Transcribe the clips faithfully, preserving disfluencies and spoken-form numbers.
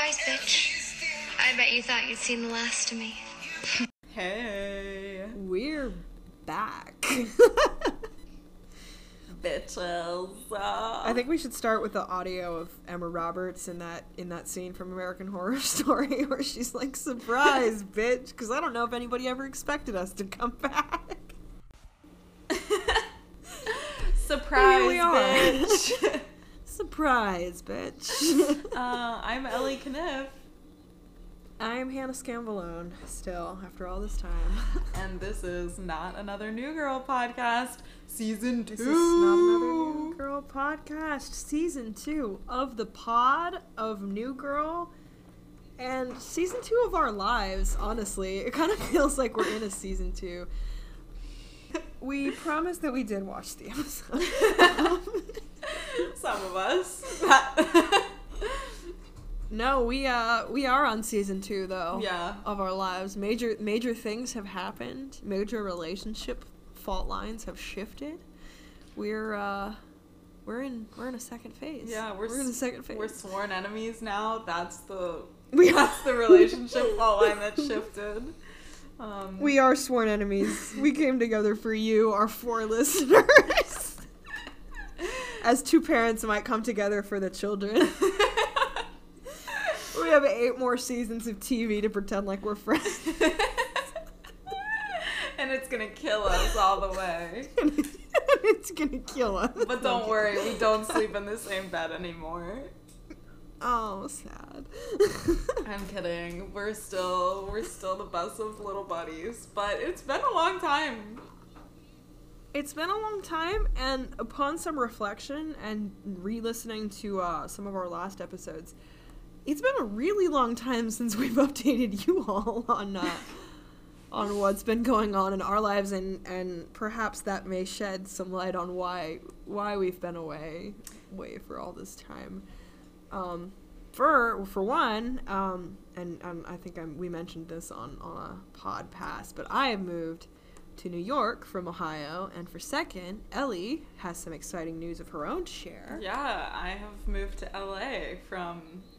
Surprise, bitch. I bet you thought you'd seen the last of me. Hey. We're back. Bitches. Uh, I think we should start with the audio of Emma Roberts in that in that scene from American Horror Story where she's like, surprise, bitch, because I don't know if anybody ever expected us to come back. Surprise, Here we are. bitch. Surprise, bitch. uh, I'm Ellie Kniff. I'm Hannah Scambolone, still, after all this time. And this is Not Another New Girl podcast, season two. This is Not Another New Girl podcast, season two of the pod of New Girl, and season two of our lives, honestly. It kind of feels like we're in a season two. We promised that we did watch the episode. Some of us. No, we uh we are on season two though. Yeah. Of our lives. Major major things have happened. Major relationship fault lines have shifted. We're uh we're in we're in a second phase. Yeah, we're, we're in a second phase. We're sworn enemies now. That's the We that's the relationship fault line that shifted. Um, we are sworn enemies. We came together for you, our four listeners. As two parents might come together for the children. We have eight more seasons of T V to pretend like we're friends. And it's gonna kill us all the way. It's gonna kill us. But don't worry, we don't sleep in the same bed anymore. Oh, sad. I'm kidding. We're still we're still the best of little buddies. But it's been a long time. It's been a long time, and upon some reflection and re-listening to uh, some of our last episodes, it's been a really long time since we've updated you all on uh, on what's been going on in our lives, and, and perhaps that may shed some light on why why we've been away away for all this time. Um, for for one, um, and um, I think I'm, we mentioned this on, on a pod past, but I have moved to New York from Ohio, and for second, Ellie has some exciting news of her own to share. Yeah, I have moved to L A from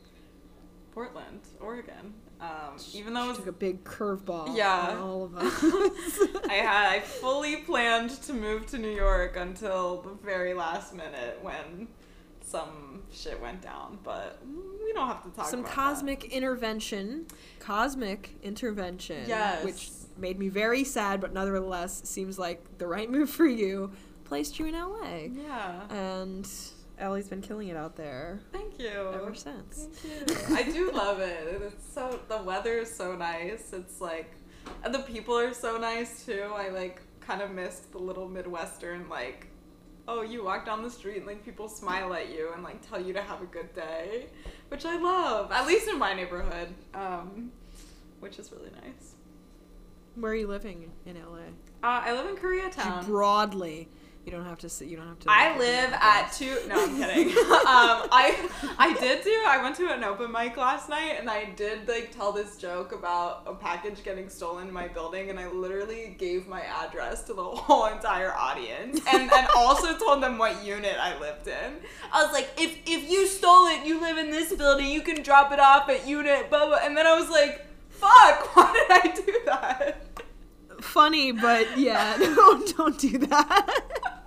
Portland, Oregon. Um, even though it was took a big curveball yeah. on all of us. I had I fully planned to move to New York until the very last minute when some shit went down, but we don't have to talk some about cosmic intervention, cosmic intervention, Yes. which made me very sad, but nevertheless seems like the right move for you. Placed you in L A. that. Yeah. And Ellie's been killing it out there. Thank you. Ever since. Thank you. I do love it. It's so the weather is so nice. It's like, and the people are so nice too. I like kind of missed the little Midwestern like, oh, you walk down the street and like people smile at you and like tell you to have a good day, which I love. At least in my neighborhood, um, which is really nice. Where are you living in L A? Uh, I live in Koreatown. Broadly. You don't have to say, you don't have to. I live at two, no, I'm kidding. um, I, I did do, I went to an open mic last night and I did like tell this joke about a package getting stolen in my building, and I literally gave my address to the whole entire audience and, and also told them what unit I lived in. I was like, if, if you stole it, you live in this building, you can drop it off at unit, blah, blah. And then I was like, fuck, why did I do that? Funny, but yeah, no, don't do that.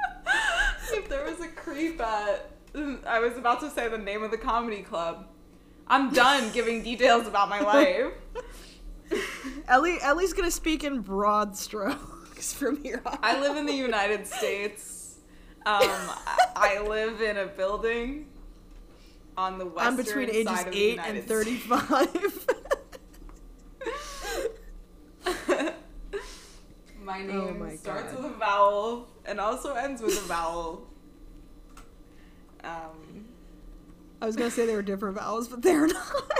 If there was a creep at, I was about to say the name of the comedy club. I'm done giving details about my life. Ellie, Ellie's gonna speak in broad strokes from here on. I live in the United States. Um, I, I live in a building on the western I'm between ages side of the eight United and thirty-five. My name Oh my starts God. with a vowel and also ends with a vowel. Um, I was gonna say they were different vowels, but they're not.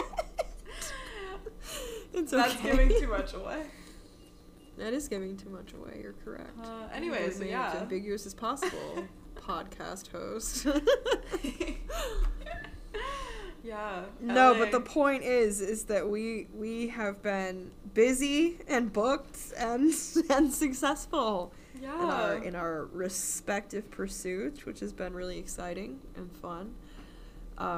It's okay. that's giving too much away. That is giving too much away. You're correct. Uh, anyways, so Remain yeah. as ambiguous as possible. Podcast host. Yeah. No, L A. but the point is, is that we we have been busy and booked and and successful yeah. in our in our respective pursuits, which has been really exciting and fun. Um,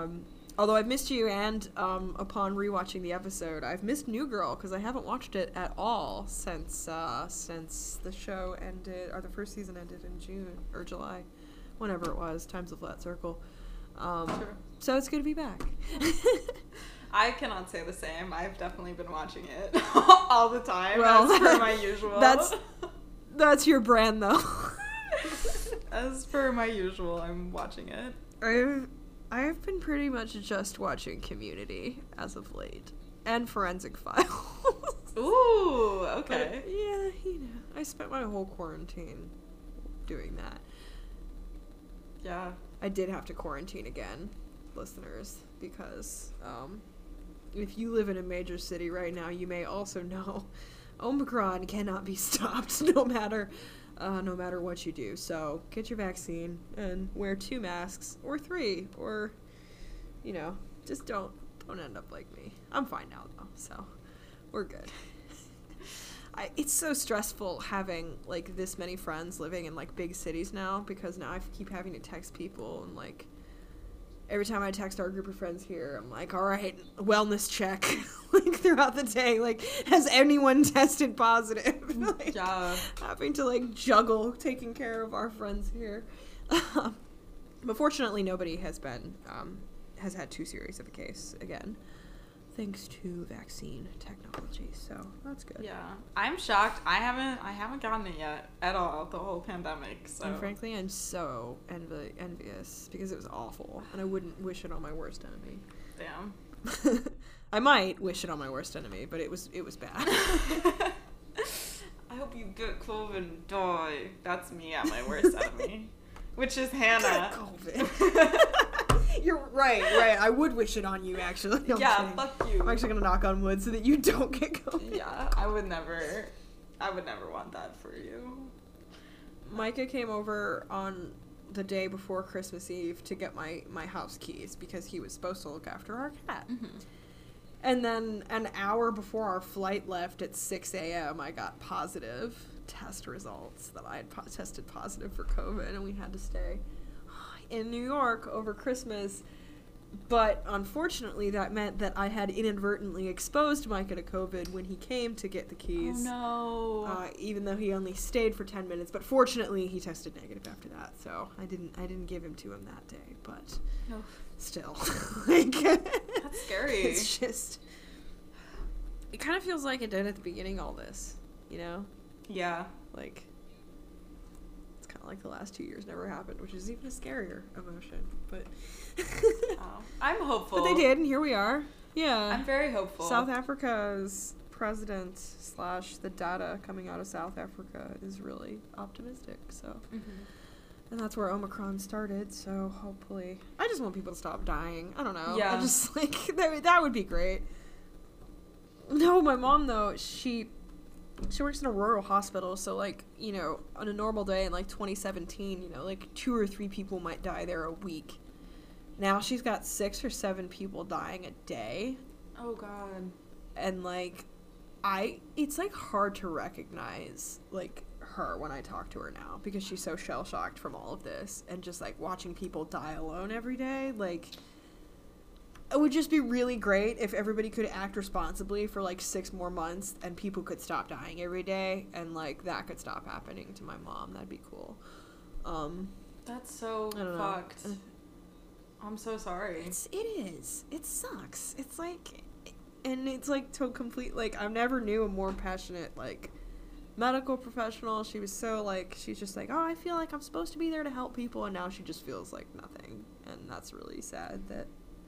Although I've missed you, and um, upon rewatching the episode, I've missed New Girl because I haven't watched it at all since uh, since the show ended, or the first season ended in June or July, whenever it was. Time's a flat circle. Um, True. So it's good to be back. I cannot say the same. I've definitely been watching it all the time. Well, as per my usual. That's that's your brand, though. As per my usual, I'm watching it. I've I've been pretty much just watching Community as of late, and Forensic Files. Ooh, okay. But, yeah, you know, I spent my whole quarantine doing that. Yeah. I did have to quarantine again, listeners, because um, if you live in a major city right now, you may also know Omicron cannot be stopped no matter uh, no matter what you do. So get your vaccine and wear two masks or three, or you know, just don't don't end up like me. I'm fine now though, so we're good. I, it's so stressful having like this many friends living in like big cities now, because now I keep having to text people, and like every time I text our group of friends here, I'm like, all right, wellness check like throughout the day, like has anyone tested positive? Like, Yeah. having to like juggle taking care of our friends here. But fortunately nobody has been um, has had too serious of a case again, thanks to vaccine technology, so that's good. Yeah. I'm shocked. I haven't I haven't gotten it yet at all, the whole pandemic. So And frankly, I'm so envi- envious because it was awful, and I wouldn't wish it on my worst enemy. damn. I might wish it on my worst enemy, but it was it was bad. I hope you get COVID and die. That's me at my worst enemy. Which is Hannah. COVID. You're right, right. I would wish it on you, actually. No, I'm Yeah, kidding. fuck you. I'm actually gonna knock on wood so that you don't get COVID. Yeah, I would never I would never want that for you. Micah came over on the day before Christmas Eve to get my, my house keys because he was supposed to look after our cat. Mm-hmm. And then an hour before our flight left at six a.m., I got positive test results that I had po- tested positive for COVID, and we had to stay in New York over Christmas. But unfortunately, that meant that I had inadvertently exposed Micah to COVID when he came to get the keys. Oh no. Uh, even though he only stayed for ten minutes, but fortunately he tested negative after that, so I didn't I didn't give him to him that day, but No. still. Like, That's scary. it's just, it kind of feels like it did at the beginning, all this, you know? Yeah. Like, it's kind of like the last two years never happened, which is even a scarier emotion, but... Oh, I'm hopeful. But they did, and here we are. Yeah. I'm very hopeful. South Africa's president slash the data coming out of South Africa is really optimistic, so... Mm-hmm. And that's where Omicron started, so hopefully... I just want people to stop dying. I don't know. Yeah. I just, like, that, that would be great. No, my mom, though, she... She works in a rural hospital, so, like, you know, on a normal day in, like, twenty seventeen, you know, like, two or three people might die there a week. Now she's got six or seven people dying a day. Oh god. And, like, I... It's, like, hard to recognize, like... her when I talk to her now, because she's so shell-shocked from all of this, and just like watching people die alone every day. Like, it would just be really great if everybody could act responsibly for like six more months and people could stop dying every day, and like that could stop happening to my mom. That'd be cool. Um That's so I don't know. fucked. I'm so sorry. It's it is. It sucks. It's like, and it's like to complete, like, I've never knew a more passionate like medical professional. She was so like, she's just like, oh, I feel like I'm supposed to be there to help people, and now she just feels like nothing, and that's really sad. That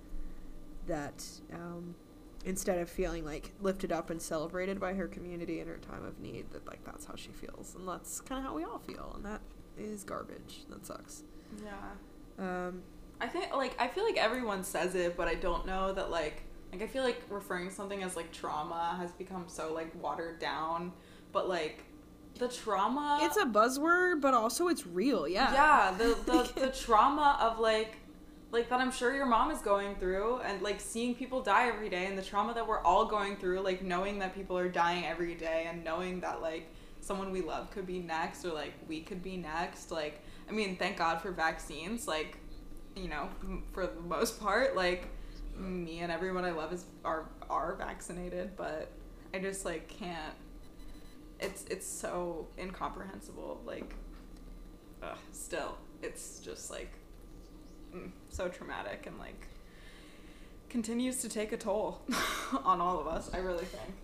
that um instead of feeling like lifted up and celebrated by her community in her time of need, that like that's how she feels, and that's kind of how we all feel, and that is garbage. That sucks. Yeah. um I think, like, I feel like everyone says it, but I don't know that, like, like, I feel like referring to something as, like, trauma has become so, like, watered down, but, like, the trauma... it's a buzzword, but also it's real. Yeah. Yeah, the, the, the trauma of, like, like, that I'm sure your mom is going through, and, like, seeing people die every day, and the trauma that we're all going through, like, knowing that people are dying every day, and knowing that, like, someone we love could be next, or, like, we could be next, like, I mean, thank God for vaccines, like, you know, for the most part, like, me and everyone I love is are are vaccinated, but I just like can't. It's it's so incomprehensible. Like, ugh, still, it's just like mm, so traumatic and like continues to take a toll on all of us. I really think.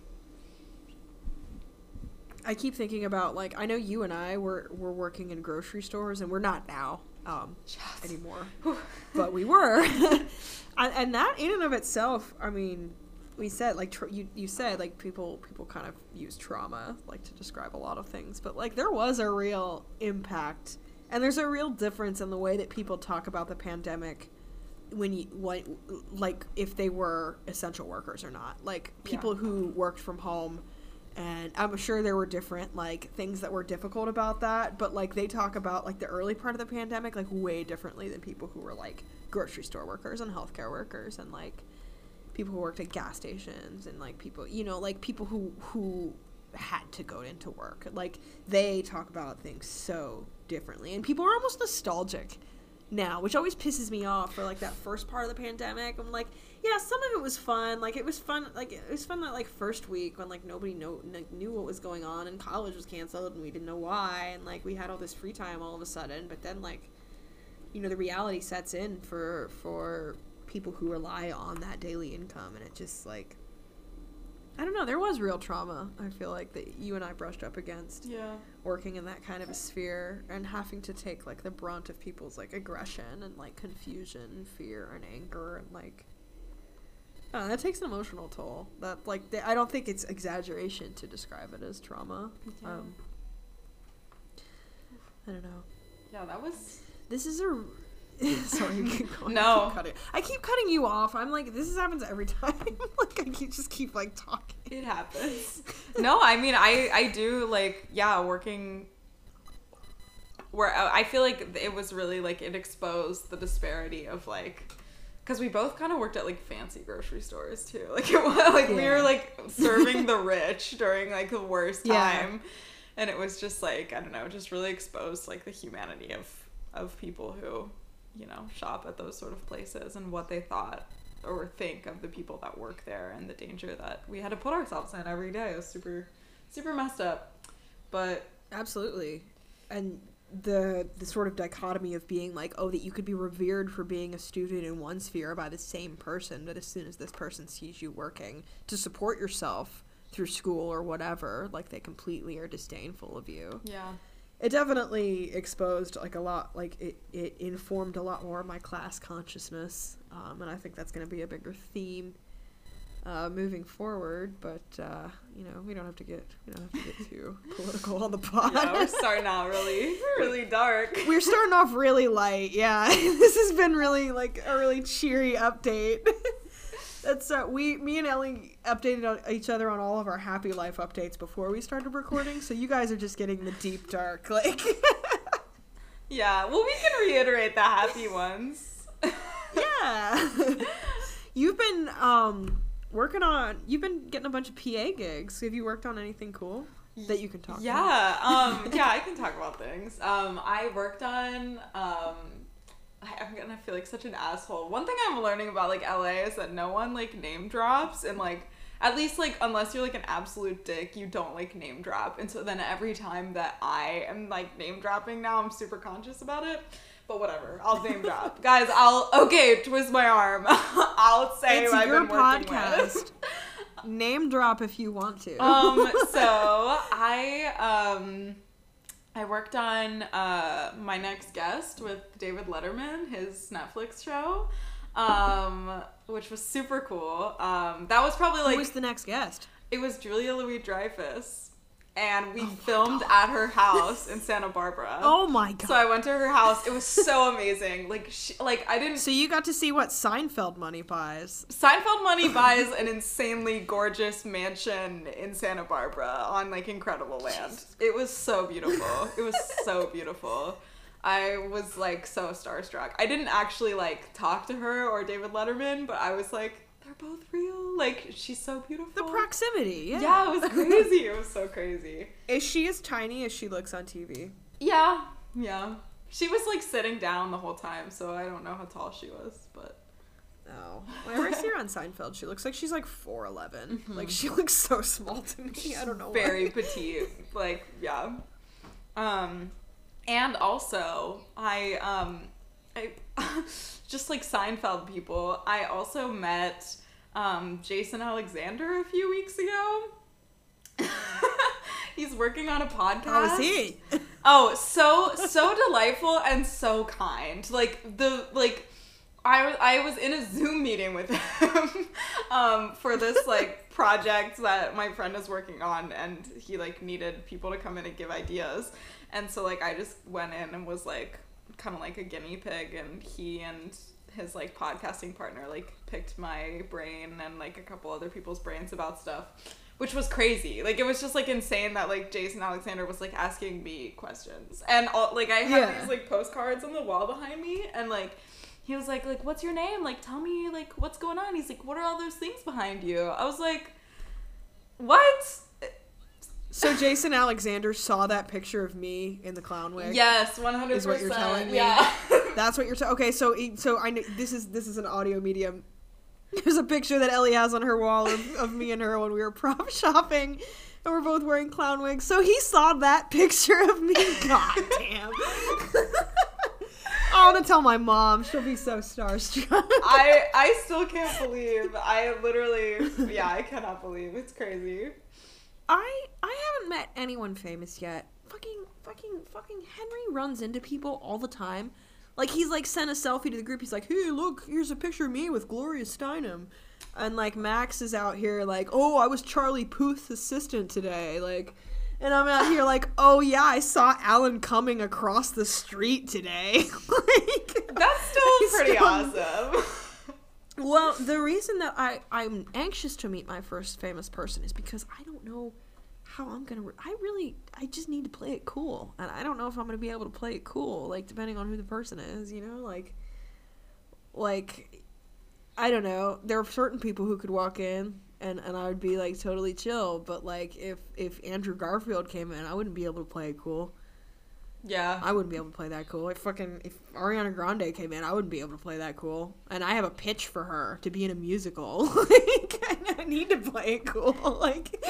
I keep thinking about, like, I know you and I were, were working in grocery stores, and we're not now um, Yes. anymore, but we were. and, and that in and of itself, I mean, we said, like, tr- you, you said, like, people people kind of use trauma, like, to describe a lot of things, but, like, there was a real impact, and there's a real difference in the way that people talk about the pandemic when you, like, like if they were essential workers or not. Like, people Yeah. who worked from home. And I'm sure there were different, like, things that were difficult about that, but, like, they talk about, like, the early part of the pandemic, like, way differently than people who were, like, grocery store workers and healthcare workers and, like, people who worked at gas stations and, like, people, you know, like, people who, who had to go into work. Like, they talk about things so differently. And people are almost nostalgic now, which always pisses me off for, like, that first part of the pandemic. I'm like, yeah, some of it was fun. Like, it was fun, like, it was fun that, like, first week when, like, nobody know, like, knew what was going on and college was canceled and we didn't know why, and, like, we had all this free time all of a sudden. But then, like, you know, the reality sets in for, for people who rely on that daily income, and it just, like, I don't know, there was real trauma, I feel like, that you and I brushed up against. Yeah. Working in that kind of a sphere and having to take, like, the brunt of people's, like, aggression and, like, confusion and fear and anger and, like, I don't know, that takes an emotional toll. That, like, they, I don't think it's exaggeration to describe it as trauma. Yeah. Um, I don't know. Yeah, that was. This is a. Sorry, you keep going. No. I keep, cutting. I keep cutting you off. I'm like, this happens every time. Like, I keep, just keep, like, talking. It happens. No, I mean, I, I do, like, yeah, working where I feel like it was really, like, it exposed the disparity of, like, because we both kind of worked at, like, fancy grocery stores, too. Like, it was, like, yeah. we were, like, serving the rich during, like, the worst time. Yeah. And it was just, like, I don't know, just really exposed, like, the humanity of, of people who, you know, shop at those sort of places and what they thought or think of the people that work there and the danger that we had to put ourselves in every day. It was super, super messed up. But absolutely. And the the sort of dichotomy of being like, oh, that you could be revered for being a student in one sphere by the same person, but as soon as this person sees you working to support yourself through school or whatever, like, they completely are disdainful of you. Yeah. It definitely exposed, like, a lot, like, it, it informed a lot more of my class consciousness, um, and I think that's going to be a bigger theme uh, moving forward, but, uh, you know, we don't have to get, we don't have to get too political on the pod. Yeah, we're starting out really, really dark. We're starting off really light, yeah. This has been really, like, a really cheery update. That's uh, we, me and Ellie updated on each other on all of our happy life updates before we started recording, so you guys are just getting the deep dark, like. Yeah, well, we can reiterate the happy ones. Yeah. You've been um working on. You've been getting a bunch of P A gigs. Have you worked on anything cool that you can talk? Yeah, about? um, yeah, I can talk about things. Um, I worked on. Um, I, I'm gonna feel like such an asshole. One thing I'm learning about, like, L A is that no one, like, name drops, and, like, at least, like, unless you're, like, an absolute dick, you don't, like, name drop. And so then every time that I am, like, name dropping now, I'm super conscious about it. But whatever, I'll name drop. Guys, I'll, okay, twist my arm. I'll say it's who I've your been working podcast. with. Name drop if you want to. Um, so I, um... I worked on uh, My Next Guest with David Letterman, his Netflix show, um, which was super cool. Um, that was probably like... Who was the next guest? It was Julia Louis-Dreyfus. And we oh filmed God. at her house in Santa Barbara. Oh my God. So I went to her house. It was so amazing. Like, she, like I didn't... So you got to see what Seinfeld money buys. Seinfeld money buys an insanely gorgeous mansion in Santa Barbara on, like, incredible land. Jesus. It was so beautiful. It was so beautiful. I was, like, so starstruck. I didn't actually, like, talk to her or David Letterman, but I was like, they're both real. Like, she's so beautiful. The proximity, yeah. Yeah, it was crazy. It was so crazy. Is she as tiny as she looks on T V? Yeah, yeah. She was, like, sitting down the whole time, so I don't know how tall she was, but... Oh. Whenever I see her on Seinfeld, she looks like she's like four eleven. Mm-hmm. Like, she looks so small to me. I don't know Very why. petite. Like, yeah. Um, and also, I, um, I, just like Seinfeld people, I also met, um, Jason Alexander a few weeks ago. He's working on a podcast. How is he? Oh, so, so delightful and so kind. Like, the, like, I, I was in a Zoom meeting with him um, for this, like, project that my friend is working on, and he, like, needed people to come in and give ideas. And so, like, I just went in and was, like, kind of like a guinea pig, and he and his, like, podcasting partner, like, picked my brain and, like, a couple other people's brains about stuff, which was crazy. Like, it was just, like, insane that, like, Jason Alexander was, like, asking me questions. And, all, like, I have Yeah. these, like, postcards on the wall behind me, and, like, he was like, like, what's your name? Like, tell me, like, what's going on? He's like, what are all those things behind you? I was like, what? So Jason Alexander saw that picture of me in the clown wig? Yes, one hundred percent. Is what you're telling me? Yeah. That's what you're saying? Okay, so so I know, this is this is an audio medium. There's a picture that Ellie has on her wall of, of me and her when we were prop shopping, and we're both wearing clown wigs. So he saw that picture of me. God damn. I want to tell my mom. She'll be so starstruck. I I still can't believe. I literally, yeah, I cannot believe. It's crazy. I I haven't met anyone famous yet. Fucking fucking fucking Henry runs into people all the time. Like, he's like sent a selfie to the group. He's like, hey, look, here's a picture of me with Gloria Steinem. And like Max is out here like, oh, I was Charlie Puth's assistant today. Like, and I'm out here like, oh yeah, I saw Alan Cumming across the street today. Like, That's still pretty still- awesome. Well, the reason that I, I'm anxious to meet my first famous person is because I don't know how I'm gonna re- I really I just need to play it cool, and I don't know if I'm gonna be able to play it cool, like, depending on who the person is, you know, like like I don't know, there are certain people who could walk in and, and I would be like totally chill, but like if if Andrew Garfield came in, I wouldn't be able to play it cool. Yeah. I wouldn't be able to play that cool. If fucking if Ariana Grande came in, I wouldn't be able to play that cool. And I have a pitch for her to be in a musical. Like, I need to play it cool. Like,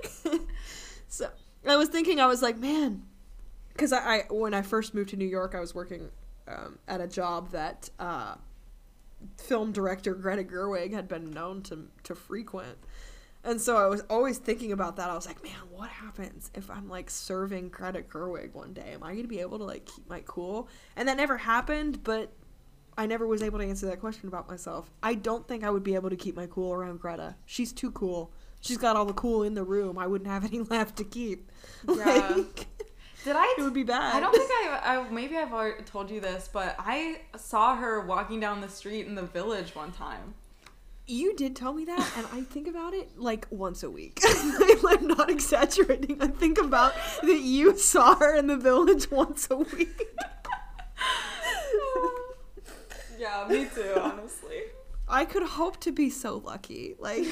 so I was thinking, I was like, man, because I, I when I first moved to New York, I was working um, at a job that uh, film director Greta Gerwig had been known to to frequent. And so I was always thinking about that. I was like, man, what happens if I'm, like, serving Greta Gerwig one day? Am I going to be able to, like, keep my cool? And that never happened, but I never was able to answer that question about myself. I don't think I would be able to keep my cool around Greta. She's too cool. She's got all the cool in the room. I wouldn't have any left to keep. Yeah. Like, Did I? it would be bad. I don't think I, I. Maybe I've already told you this, but I saw her walking down the street in the Village one time. You did tell me that, and I think about it like once a week. I'm not exaggerating. I think about that you saw her in the Village once a week. Yeah, me too, honestly. I could hope to be so lucky. Like,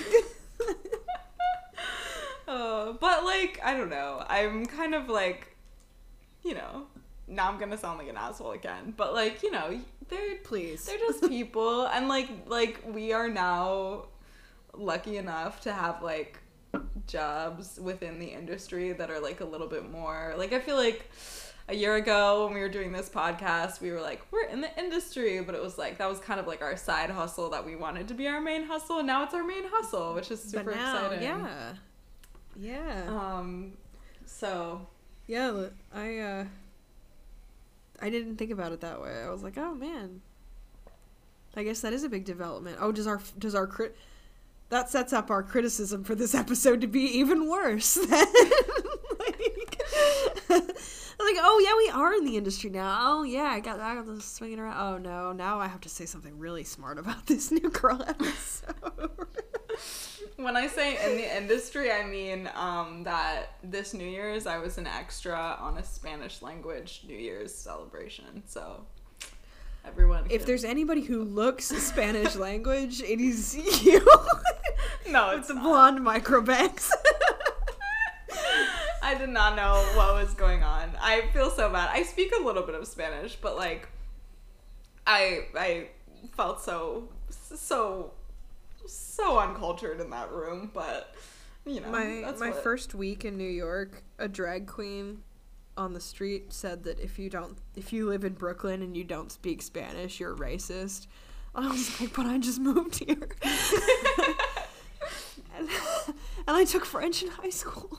uh, but like, I don't know. I'm kind of like, you know, now I'm gonna sound like an asshole again, but like, you know, they're please. they're just people, and like like we are now lucky enough to have like jobs within the industry that are like a little bit more like, I feel like a year ago when we were doing this podcast, we were like, we're in the industry, but it was like, that was kind of like our side hustle that we wanted to be our main hustle, and now it's our main hustle, which is super But now, exciting. yeah, yeah, Um, so yeah. I uh, I didn't think about it that way. I was like, oh man, I guess that is a big development. Oh, does our does our crit that sets up our criticism for this episode to be even worse than like, like, oh yeah, we are in the industry now. Oh yeah, I got I got to swing it around. Oh no, now I have to say something really smart about this new girl episode. when I say in the industry, I mean um, that this New Year's I was an extra on a Spanish language New Year's celebration. So everyone, If can... there's anybody who looks Spanish language, it is you. no, With it's the not. blonde microbanks. I did not know what was going on. I feel so bad. I speak a little bit of Spanish, but like, I I felt so so so uncultured in that room, but you know, my that's my what... first week in New York, a drag queen on the street said that if you don't if you live in Brooklyn and you don't speak Spanish, you're racist. I was like, but I just moved here. and, and I took French in high school.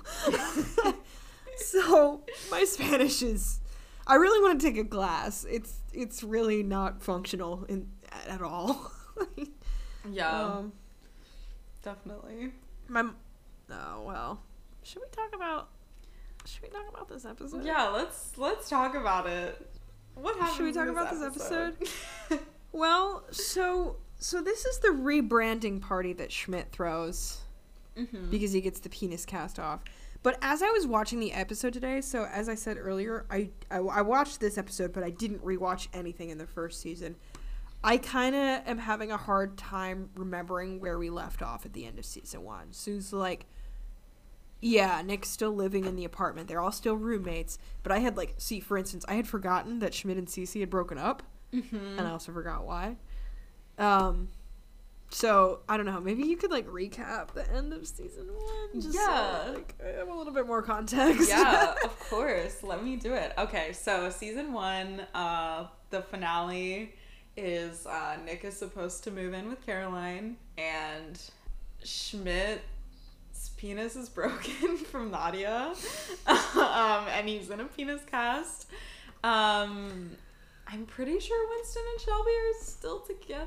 So my Spanish is, I really want to take a class. It's it's really not functional in at all. Yeah, um, definitely. My, oh well. Should we talk about? Should we talk about this episode? Yeah, let's let's talk about it. What happened? Should we talk in about this episode? episode? Well, so so this is the rebranding party that Schmidt throws Mm-hmm. because he gets the penis cast off. But as I was watching the episode today, so as I said earlier, I I, I watched this episode, but I didn't rewatch anything in the first season. I kind of am having a hard time remembering where we left off at the end of season one. Sue's like, yeah, Nick's still living in the apartment. They're all still roommates. But I had, like, see, for instance, I had forgotten that Schmidt and Cece had broken up. Mm-hmm. And I also forgot why. Um, so, I don't know. Maybe you could, like, recap the end of season one. Just Yeah. So, like, I have a little bit more context. Yeah, of course. Let me do it. Okay, so season one, uh, the finale is uh, Nick is supposed to move in with Caroline, and Schmidt's penis is broken from Nadia, um, and he's in a penis cast. Um, I'm pretty sure Winston and Shelby are still together.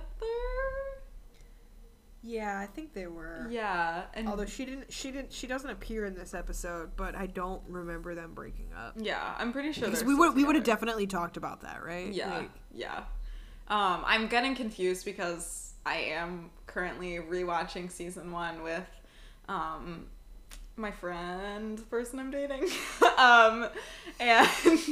Yeah, I think they were. Yeah, and Although she didn't, she didn't, she doesn't appear in this episode, but I don't remember them breaking up. yeah, I'm pretty sure Because they're we still would, we would have together. definitely talked about that, right? Yeah, Like, yeah. Um, I'm getting confused because I am currently rewatching season one with um, my friend, the person I'm dating. um, and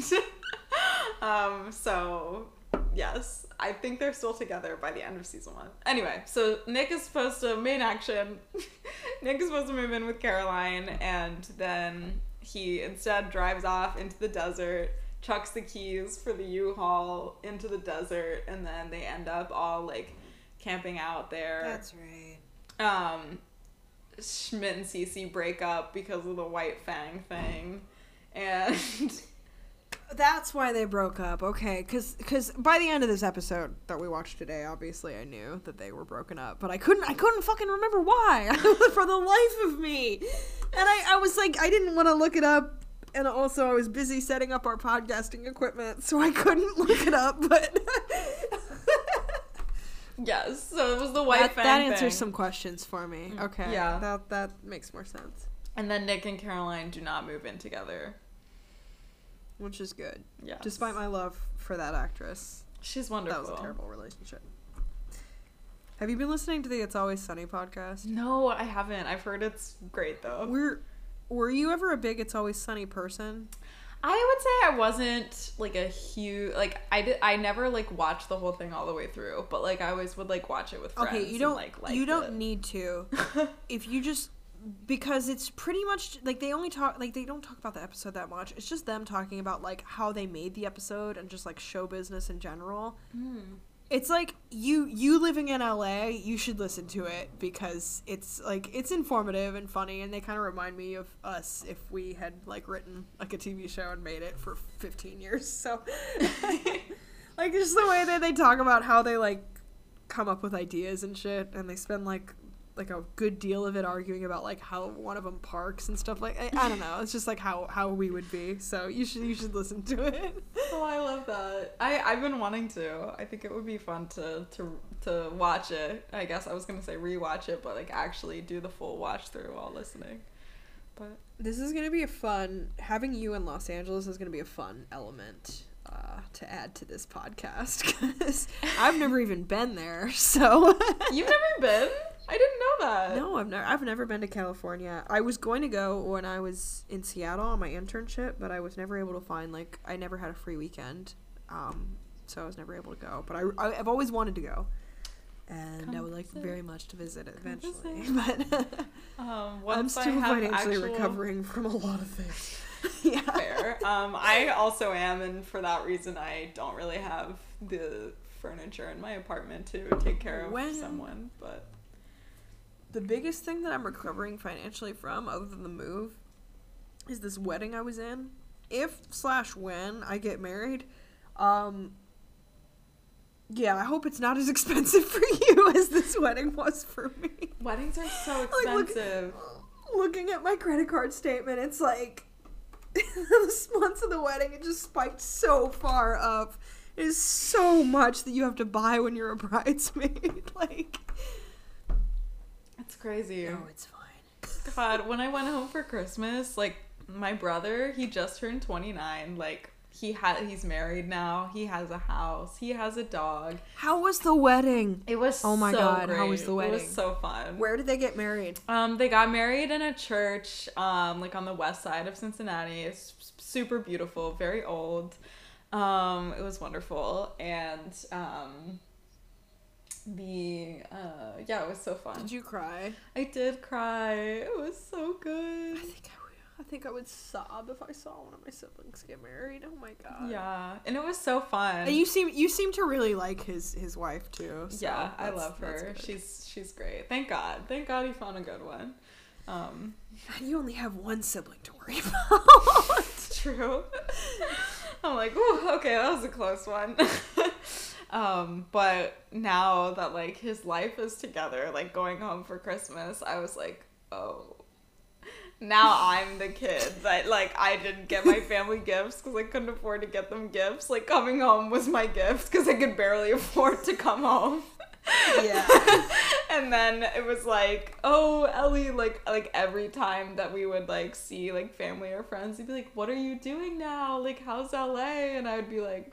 um, so, yes, I think they're still together by the end of season one. Anyway, so Nick is supposed to, main action, Nick is supposed to move in with Caroline, and then he instead drives off into the desert, chucks the keys for the U-Haul into the desert, and then they end up all, like, camping out there. that's right. Um, Schmidt and Cece break up because of the White Fang thing, and... That's why they broke up. Okay, because because by the end of this episode that we watched today, obviously I knew that they were broken up, but I couldn't I couldn't fucking remember why for the life of me. And I, I was like, I didn't want to look it up, and also I was busy setting up our podcasting equipment, so I couldn't look it up. But Yes, so it was the White that, Fang that thing. answers some questions for me. Okay, Yeah. that that makes more sense, And then Nick and Caroline do not move in together. which is good. Yes. Despite my love for that actress. She's wonderful. That was a terrible relationship. Have you been listening to the It's Always Sunny podcast? No, I haven't. I've heard it's great, though. Were Were you ever a big It's Always Sunny person? I would say I wasn't, like, a huge... Like, I did. I never, like, watched the whole thing all the way through. But, like, I always would, like, watch it with friends. Okay, you don't. And, like, liked you don't it. need to. If you just, because it's pretty much like they only talk like they don't talk about the episode that much. It's just them talking about like how they made the episode and just like show business in general. Mm. It's like you you living in L A, you should listen to it because it's like it's informative and funny, and they kind of remind me of us if we had like written like a T V show and made it for fifteen years. So like just the way that they talk about how they like come up with ideas and shit, and they spend like like a good deal of it arguing about like how one of them parks and stuff like I, I don't know. It's just like how how we would be. So you should you should listen to it. Oh, I love that. I, I've been wanting to. I think it would be fun to, to to watch it. I guess I was going to say rewatch it, but like actually do the full watch through while listening. But This is going to be a fun, having you in Los Angeles is going to be a fun element uh, to add to this podcast because I've never even been there. So you've never been? I didn't know that. no, I've never I've never been to California. I was going to go when I was in Seattle on my internship, but I was never able to find like I never had a free weekend, um, so I was never able to go. But I, I I've always wanted to go, and Come I would like visit. very much to visit it Come eventually. visit. But Um, I'm once I still have financially actual... recovering from a lot of things. Yeah. Fair. Um, I also am, and for that reason, I don't really have the furniture in my apartment to take care of When- someone, but The biggest thing that I'm recovering financially from, other than the move, is this wedding I was in. If slash when I get married, um, yeah, I hope it's not as expensive for you as this wedding was for me. weddings are so Like, look- expensive. Looking at my credit card statement, it's like the months of the wedding, it just spiked so far up. It is so much that you have to buy when you're a bridesmaid. Like, It's crazy. oh, it's fine. God, when I went home for Christmas, like, my brother, he just turned twenty-nine. Like, he had he's married now. He has a house. He has a dog. How was the wedding? It was Oh my so God, how great. was the It wedding? was so fun. Where did they get married? Um, they got married in a church, um, like on the west side of Cincinnati. It's super beautiful, very old. Um, it was wonderful, and um, the uh, yeah, it was so fun. Did you cry? I did cry. It was so good. I think I would. I think I would sob if I saw one of my siblings get married. Oh my god. Yeah, and it was so fun. And you seem you seem to really like his his wife too. So yeah, I that's- love that's her. good. She's she's great. Thank God. Thank God he found a good one. Um, God, you only have one sibling to worry about. It's true. I'm like, ooh, okay, that was a close one. um, but now that like his life is together, like going home for Christmas, I was like, oh, now I'm the kid that like I didn't get my family gifts because I couldn't afford to get them gifts. Like coming home was my gift because I could barely afford to come home. Yeah. And then it was like, oh, Ellie, like like every time that we would like see like family or friends, he'd be like, what are you doing now? Like, how's L A? And I would be like,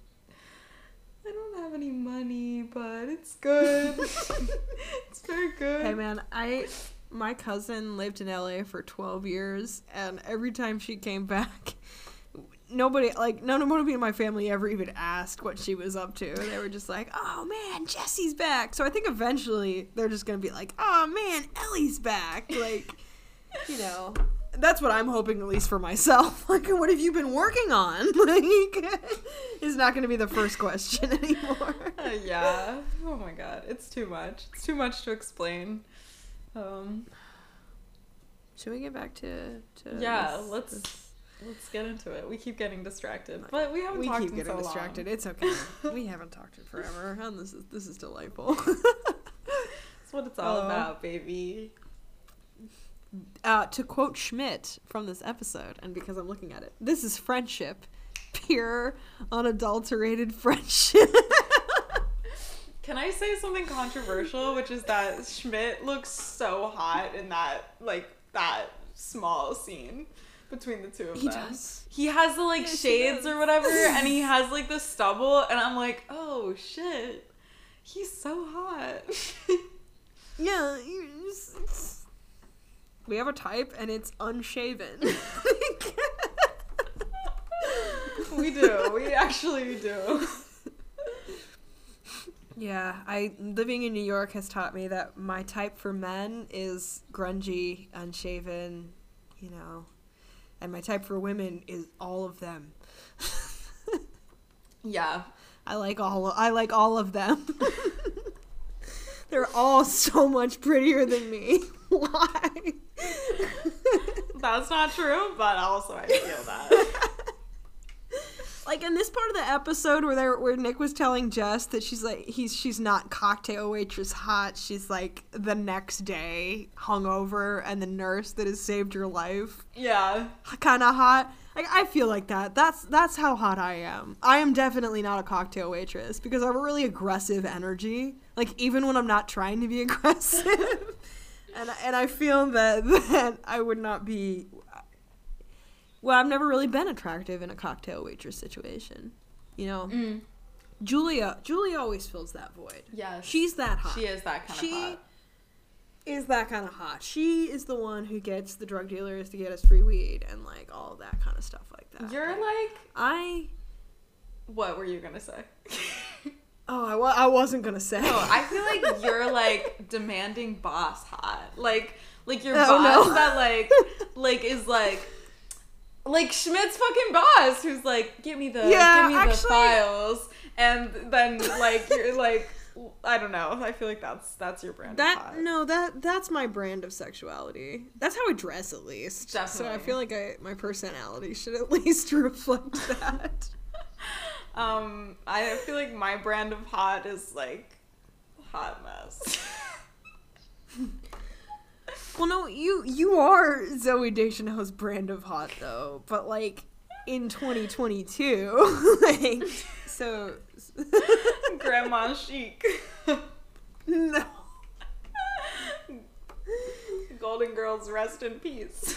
I don't have any money, but it's good. It's very good. Hey man, I my cousin lived in L A for twelve years, and every time she came back, nobody, like, none of nobody in my family ever even asked what she was up to. They were just like, oh man, Jesse's back. So I think eventually they're just gonna be like, oh man, Ellie's back. Like, you know, that's what I'm hoping, at least for myself. Like, what have you been working on? Like, is not gonna be the first question anymore. Uh, yeah. Oh my god, it's too much. It's too much to explain. Um. Should we get back to, to Yeah, this- let's this- let's get into it. We keep getting distracted, but we haven't we talked keep in getting so distracted. long. It's okay. We haven't talked in forever, and this is this is delightful. That's what it's all Oh. about, baby. Uh, to quote Schmidt from this episode, and because I'm looking at it, this is friendship, pure, unadulterated friendship. Can I say something controversial, which is that Schmidt looks so hot in that, like, that small scene between the two of He them. does. He has the, like, Yes, he shades does. or whatever, and he has, like, the stubble, and I'm like, oh, shit. He's so hot. Yeah, it's- it's- we have a type, and it's unshaven. We do. We actually do. Yeah, I living in New York has taught me that my type for men is grungy, unshaven, you know, and my type for women is all of them. Yeah. I like all I like all of them. They're all so much prettier than me. Why? That's not true, but also I feel that. Like in this part of the episode where there, where Nick was telling Jess that she's like he's she's not cocktail waitress hot, she's like the next day hungover and the nurse that has saved your life Yeah. kind of hot. Like I feel like that. That's that's how hot I am. I am definitely not a cocktail waitress because I have a really aggressive energy. Like even when I'm not trying to be aggressive, and and I feel that that I would not be. Well, I've never really been attractive in a cocktail waitress situation. You know, Mm. Julia. Julia always fills that void. Yes. She's that hot. She is that kind She of hot. is that kind of hot. She is the one who gets the drug dealers to get us free weed and like all that kind of stuff like that. You're Like, like, I. what were you gonna say? Oh, I, wa- I wasn't gonna say. No, I feel like you're like demanding boss hot. Like, like your Oh, boss no. that like, like is like, like Schmidt's fucking boss, who's like, give me the, Yeah, give me actually- the files, and then like you're like, I don't know. I feel like that's that's your brand. That of hot. no, that that's my brand of sexuality. That's how I dress, at least. So I Definitely. feel like I my personality should at least reflect that. Um, I feel like my brand of hot is like hot mess. Well, no, you you are Zoe Deschanel's brand of hot though, but like in twenty twenty-two, like so. Grandma chic. No. Golden Girls, rest in peace.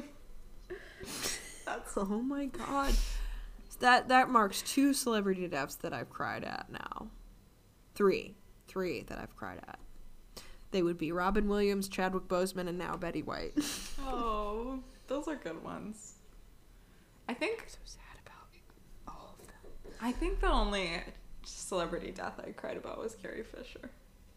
That's Oh my god. That that marks two celebrity deaths that I've cried at now. Three. Three that I've cried at. They would be Robin Williams, Chadwick Boseman, and now Betty White. oh, those are good ones. I think So sad about all of them. I think the only celebrity death I cried about was Carrie Fisher.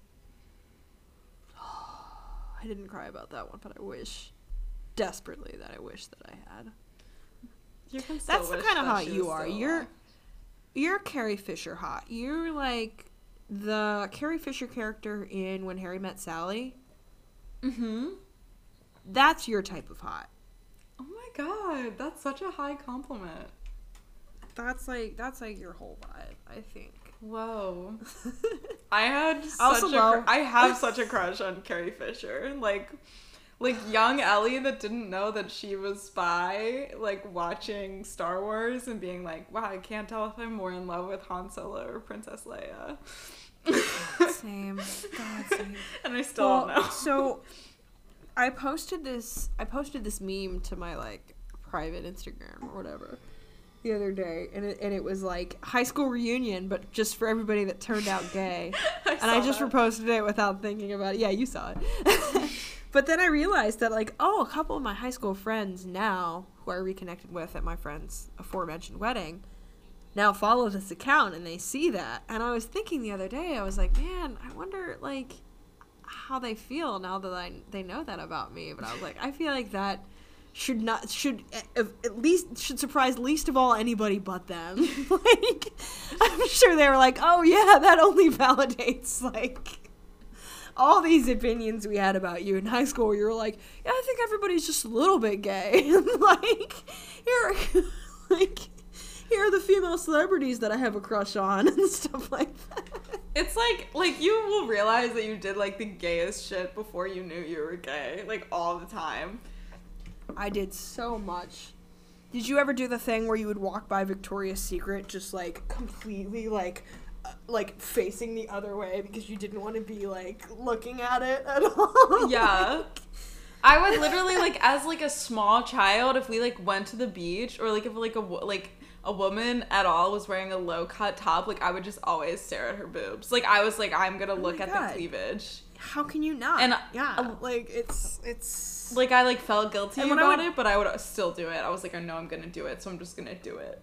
I didn't cry about that one, but I wish desperately that I wish that I had. You can still That's the wish kind of that hot she you was are. still You're alive. you're Carrie Fisher hot. You're like the Carrie Fisher character in When Harry Met Sally. Mm-hmm. That's your type of hot. Oh my god, that's such a high compliment. That's like that's like your whole vibe, I think. Whoa. I had such Also a love- cr- I have such a crush on Carrie Fisher. Like like young Ellie that didn't know that she was bi, like watching Star Wars and being like, wow, I can't tell if I'm more in love with Han Solo or Princess Leia. Same. God, same. And I still Well, don't know. so I posted this I posted this meme to my like private Instagram or whatever the other day, and it, and it was like high school reunion, but just for everybody that turned out gay. I And I saw just that. reposted it without thinking about it. Yeah, you saw it. But then I realized that like, oh, a couple of my high school friends now who I reconnected with at my friend's aforementioned wedding now follow this account and they see that. And I was thinking the other day, I was like, man, I wonder like how they feel now that I they know that about me. But I was like, I feel like that should not should at, at least should surprise least of all anybody but them. Like, I'm sure they were like, oh yeah, that only validates like all these opinions we had about you in high school where you were like, yeah, I think everybody's just a little bit gay. And like, here, like, here are the female celebrities that I have a crush on and stuff like that. It's like like you will realize that you did like the gayest shit before you knew you were gay, like all the time. I did so much. Did you ever do the thing where you would walk by Victoria's Secret just like completely like uh, like facing the other way because you didn't want to be like looking at it at all? Yeah. I would literally like as like a small child, if we like went to the beach or like if like a wo- like a woman at all was wearing a low cut top, like I would just always stare at her boobs. Like I was like, I'm gonna look my at God. the cleavage. How can you not? And, yeah, uh, like it's it's Like I like felt guilty And when I about would- it, but I would still do it. I was like, I know I'm gonna do it, so I'm just gonna do it.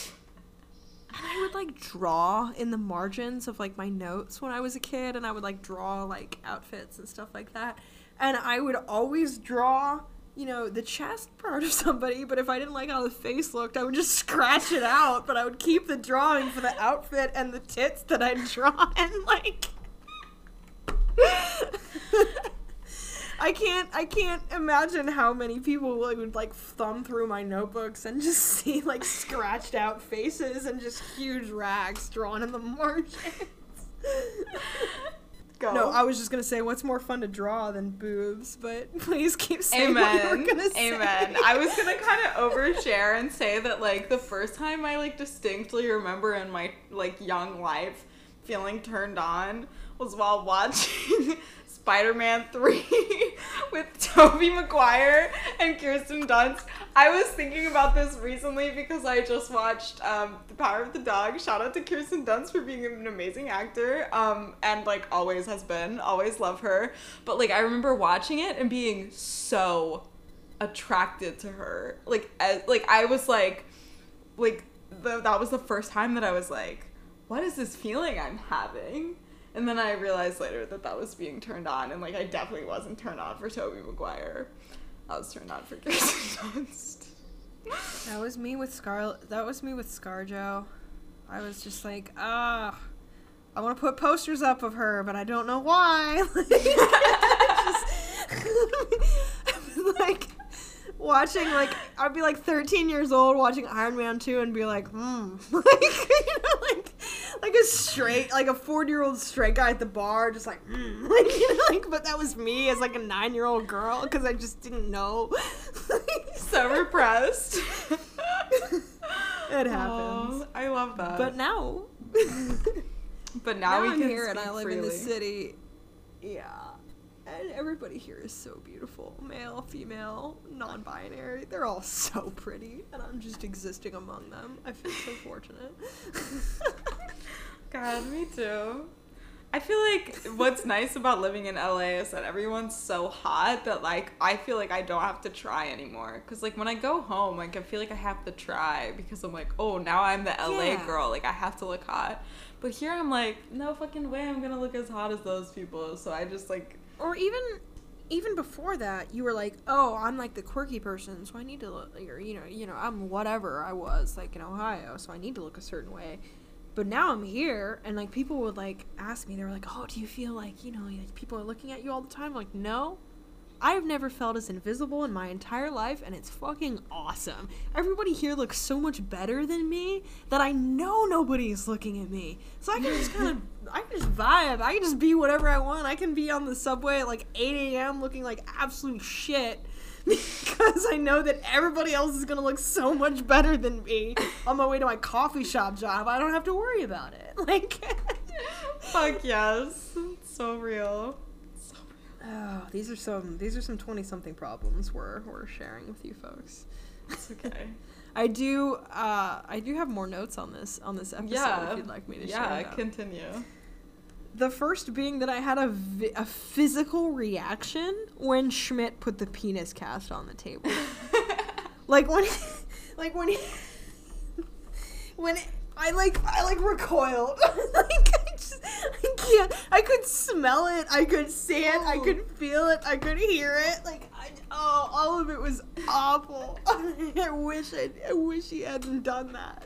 And I would like draw in the margins of like my notes when I was a kid, and I would like draw like outfits and stuff like that. And I would always draw, you know, the chest part of somebody, but if I didn't like how the face looked, I would just scratch it out, but I would keep the drawing for the outfit and the tits that I'd drawn, like I can't I can't imagine how many people like, would like thumb through my notebooks and just see like scratched out faces and just huge rags drawn in the margins. Go. No, I was just gonna say what's more fun to draw than boobs, but please keep saying what you were Amen. gonna say. Amen. I was gonna kind of overshare and say that like the first time I like distinctly remember in my like young life feeling turned on was while watching Spider-Man three with Tobey Maguire and Kirsten Dunst. I was thinking about this recently because I just watched um, The Power of the Dog. Shout out to Kirsten Dunst for being an amazing actor, um, and like always has been. Always love her. But like I remember watching it and being so attracted to her. Like as, like I was like like the, that was the first time that I was like, what is this feeling I'm having? And then I realized later that that was being turned on, and like I definitely wasn't turned on for Tobey Maguire. I was turned on for Kirsten Dunst. That was me with Scar. That was me with ScarJo. I was just like, ah, I want to put posters up of her, but I don't know why. Just, like, watching, like, I'd be like thirteen years old watching Iron Man two and be like, hmm. Like, you know, like, like a straight, like a forty-year-old straight guy at the bar, just like, hmm. Like, you know, like, but that was me as, like, a nine-year-old girl, because I just didn't know. So repressed. It happens. Oh, I love that. But now... But now, now we I'm can here and I speak live freely. in the city. Yeah. And everybody here is so beautiful. Male, female, non-binary. They're all so pretty. And I'm just existing among them. I feel so fortunate. God, me too. I feel like what's nice about living in L A is that everyone's so hot that, like, I feel like I don't have to try anymore. Because, like, when I go home, like, I feel like I have to try because I'm like, oh, now I'm the L A Yeah. girl. Like, I have to look hot. But here I'm like, no fucking way I'm going to look as hot as those people. So I just, like... Or even... Even before that, you were like, oh, I'm, like, the quirky person, so I need to look... Or, you know, you know, I'm whatever I was, like, in Ohio, so I need to look a certain way. But now I'm here, and, like, people would, like, ask me, they were like, oh, do you feel like, you know, like, people are looking at you all the time? I'm like, no. I've never felt as invisible in my entire life, and it's fucking awesome. Everybody here looks so much better than me that I know nobody's looking at me. So I can just kind of, I can just vibe. I can just be whatever I want. I can be on the subway at, like, eight a.m. looking like absolute shit. Because I know that everybody else is going to look so much better than me on my way to my coffee shop job. I don't have to worry about it. Like, Fuck yes. It's so real. So real. oh, these are some these are some twenty-something problems we're we're sharing with you folks. It's okay. I do uh I do have more notes on this on this episode Yeah. if you'd like me to Yeah, share them. continue. The first being that I had a, vi- a physical reaction when Schmidt put the penis cast on the table. Like when, like when, he, when I like I like recoiled. Like I just I can't. I could smell it. I could see it. I could feel it. I could hear it. Like I, oh, all of it was awful. I wish I I wish he hadn't done that.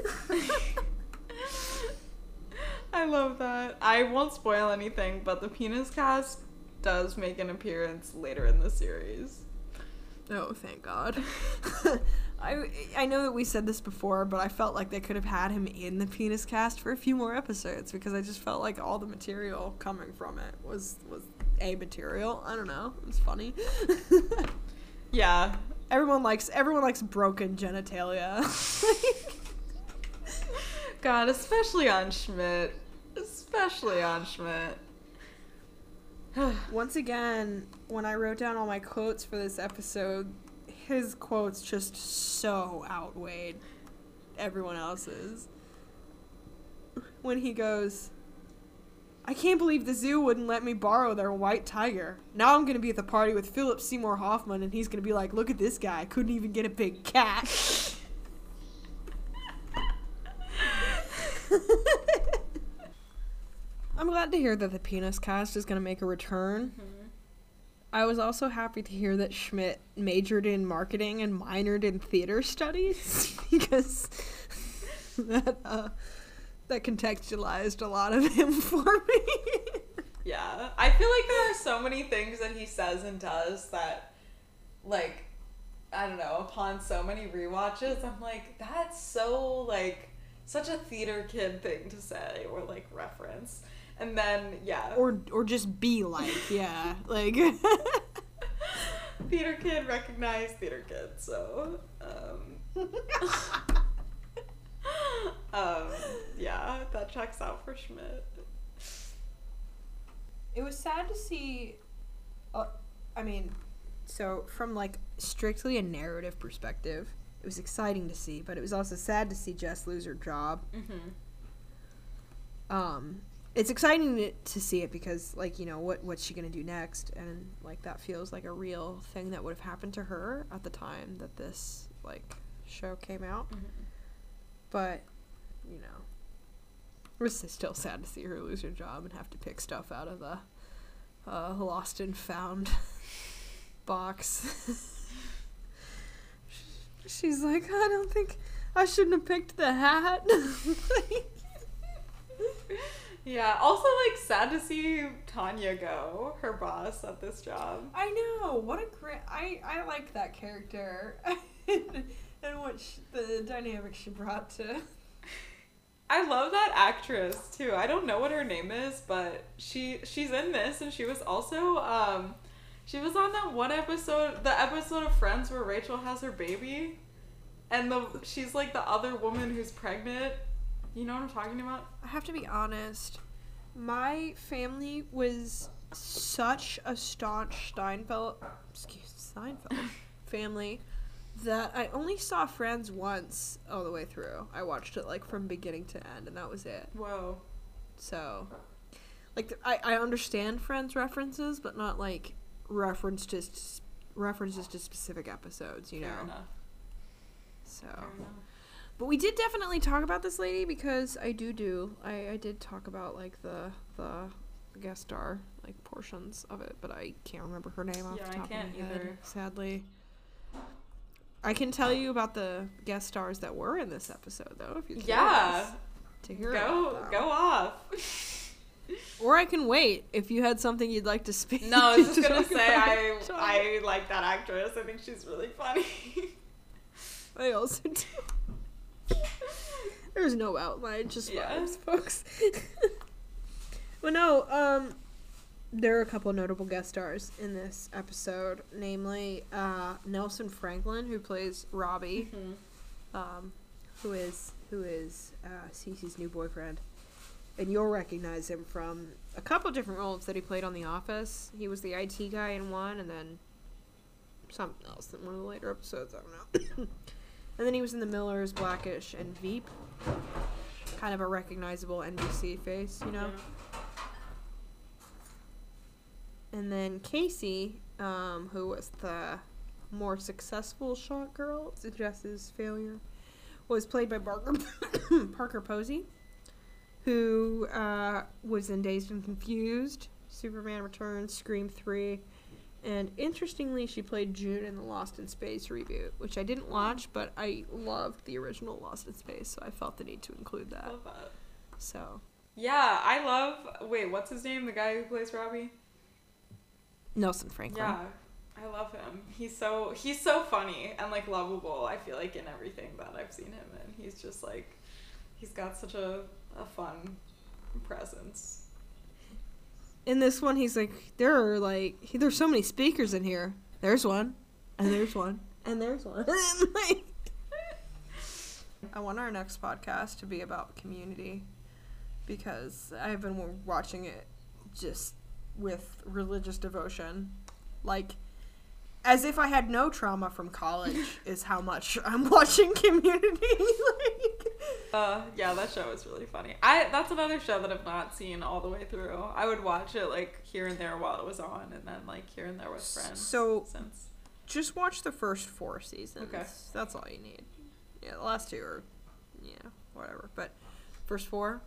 I love that. I won't spoil anything, but the penis cast does make an appearance later in the series. Oh, thank God. I I know that we said this before, but I felt like they could have had him in the penis cast for a few more episodes because I just felt like all the material coming from it was was A material. I don't know. It was funny. Yeah. Everyone likes everyone likes broken genitalia. God, especially on Schmidt. Especially on Schmidt. Once again, when I wrote down all my quotes for this episode, his quotes just so outweighed everyone else's. When he goes, I can't believe the zoo wouldn't let me borrow their white tiger. Now I'm going to be at the party with Philip Seymour Hoffman, and he's going to be like, look at this guy. Couldn't even get a big cat. I'm glad to hear that the penis cast is going to make a return. Mm-hmm. I was also happy to hear that Schmidt majored in marketing and minored in theater studies because that uh, that contextualized a lot of him for me. Yeah. I feel like there are so many things that he says and does that, like, I don't know, upon so many rewatches, I'm like, that's so, like, such a theater kid thing to say or, like, reference. And then, yeah. Or or just be like, yeah. Like theater kid recognized theater kid, so um um yeah, that checks out for Schmidt. It was sad to see uh, I mean, so from like strictly a narrative perspective, it was exciting to see, but it was also sad to see Jess lose her job. Mm-hmm. Um It's exciting to, to see it because, like, you know, what what's she going to do next? And, like, that feels like a real thing that would have happened to her at the time that this, like, show came out. Mm-hmm. But, you know, it was still sad to see her lose her job and have to pick stuff out of the uh, lost and found box. She's like, I don't think I shouldn't have picked the hat. Yeah, also, like, sad to see Tanya go, her boss at this job. I know. What a great... I, I like that character. And what she, the dynamic she brought to... I love that actress, too. I don't know what her name is, but she she's in this, and she was also, um... She was on that one episode, the episode of Friends where Rachel has her baby. And the she's, like, the other woman who's pregnant. You know what I'm talking about? I have to be honest. My family was such a staunch Steinfeld, excuse Steinfeld family that I only saw Friends once all the way through. I watched it like from beginning to end, and that was it. Whoa. So, like, I I understand Friends references, but not like reference to references to specific episodes. You Fair know. enough. So. Fair enough. But we did definitely talk about this lady because I do do I, I did talk about like the the guest star like portions of it, but I can't remember her name off Yeah, the I top can't of my either. head. Sadly, I can tell you about the guest stars that were in this episode though, if you're Yeah. curious to hear Go about them. go off. Or I can wait if you had something you'd like to speak. No, I was just to gonna talk say about. I Talk. I like that actress. I think she's really funny. I also do. There's no outline, just Yeah. vibes, folks. Well, no, um, there are a couple of notable guest stars in this episode, namely uh, Nelson Franklin, who plays Robbie, Mm-hmm. um, who is who is uh, Cece's new boyfriend, and you'll recognize him from a couple different roles that he played on The Office. He was the I T guy in one, and then something else in one of the later episodes. I don't know. And then he was in The Millers, Blackish, and Veep. Kind of a recognizable N B C face, you know? Yeah. And then Casey, um, who was the more successful shot girl to Jess's failure, was played by Parker, Parker Posey, who uh, was in Dazed and Confused, Superman Returns, Scream three, and interestingly, she played June in the Lost in Space reboot, which I didn't watch, but I loved the original Lost in Space, so I felt the need to include that. Love that. So, Yeah, I love. Wait, what's his name? The guy who plays Robbie? Nelson Franklin. Yeah, I love him. He's so he's so funny and like lovable. I feel like in everything that I've seen him in, he's just like he's got such a a fun presence. In this one, he's like, there are like, he, there's so many speakers in here. There's one, and there's one, and there's one. Like, I want our next podcast to be about Community, because I've been w- watching it just with religious devotion. Like, as if I had no trauma from college is how much I'm watching Community. Like, Uh, yeah, that show is really funny. I that's another show that I've not seen all the way through. I would watch it like here and there while it was on, and then like here and there with friends. So- since just watch the first four seasons. Okay. That's all you need. Yeah, the last two are, yeah, whatever. But first four.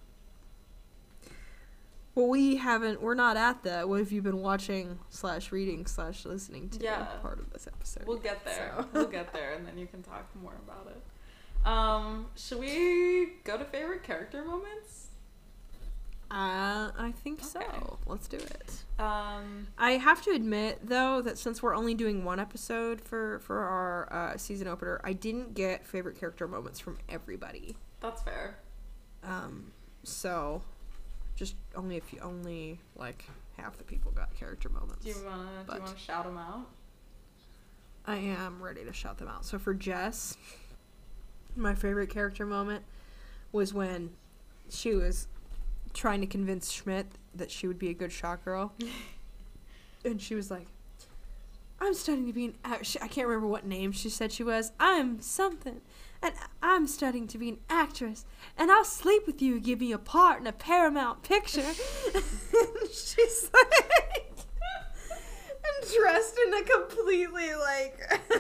Well, we haven't. We're not at the. What have you been watching slash reading slash listening to? Yeah. Part of this episode. we'll get there. So. We'll get there, and then you can talk more about it. Um, should we go to favorite character moments? Uh, I think Okay. so. Let's do it. Um, I have to admit, though, that since we're only doing one episode for for our uh, season opener, I didn't get favorite character moments from everybody. that's fair. Um, so just only if you only like half the people got character moments. Do you wanna do But- you wanna shout them out? I am ready to shout them out. So for Jess, my favorite character moment was when she was trying to convince Schmidt that she would be a good shot girl. And she was like, I'm studying to be an act- I can't remember what name she said she was. I'm something. And I'm studying to be an actress. And I'll sleep with you, give me a part in a Paramount picture. And she's like... and dressed in a completely, like...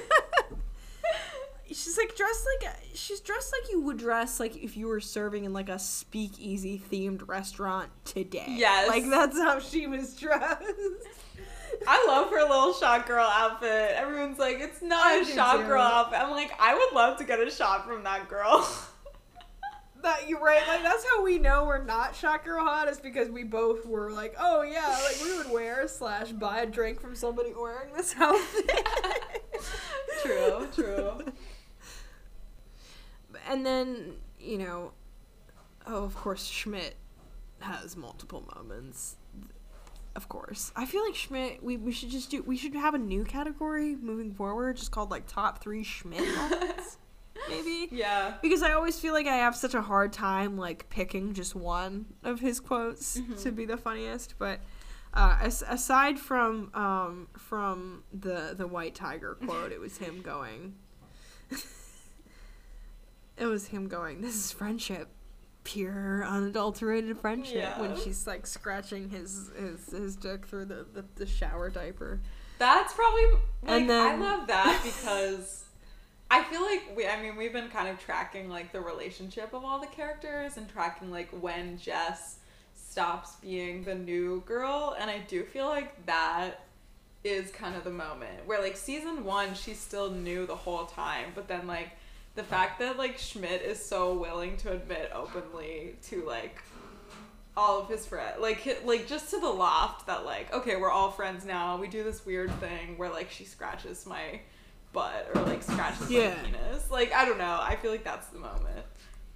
she's, like, dressed like... A, she's dressed like you would dress, like, if you were serving in, like, a speakeasy-themed restaurant today. Yes. Like, that's how she was dressed. I love her little shot girl outfit. Everyone's like, it's not I a do shot too. girl outfit. I'm like, I would love to get a shot from that girl. That you're right, like that's how we know we're not shot girl hot, is because we both were like, oh yeah, like we would wear slash buy a drink from somebody wearing this outfit. True, true. And then, you know, oh, of course, Schmidt has multiple moments. Of course. I feel like Schmidt, we, we should just do, we should have a new category moving forward, just called like top three Schmidt moments. Maybe. Yeah. Because I always feel like I have such a hard time, like, picking just one of his quotes Mm-hmm. to be the funniest. But uh, as, aside from um, from the the white tiger quote, it was him going. It was him going, this is friendship. Pure, unadulterated friendship. Yeah. When she's, like, scratching his, his, his dick through the, the, the shower diaper. That's probably, like, And then- I love that because I feel like we, I mean, we've been kind of tracking, like, the relationship of all the characters and tracking, like, when Jess stops being the new girl, and I do feel like that is kind of the moment where, like, season one, she's still new the whole time, but then, like, the fact that, like, Schmidt is so willing to admit openly to, like, all of his friends, like, hi- like, just to the loft that, like, okay, we're all friends now, we do this weird thing where, like, she scratches my butt or, like, scratches Yeah. my penis. Like, I don't know, I feel like that's the moment.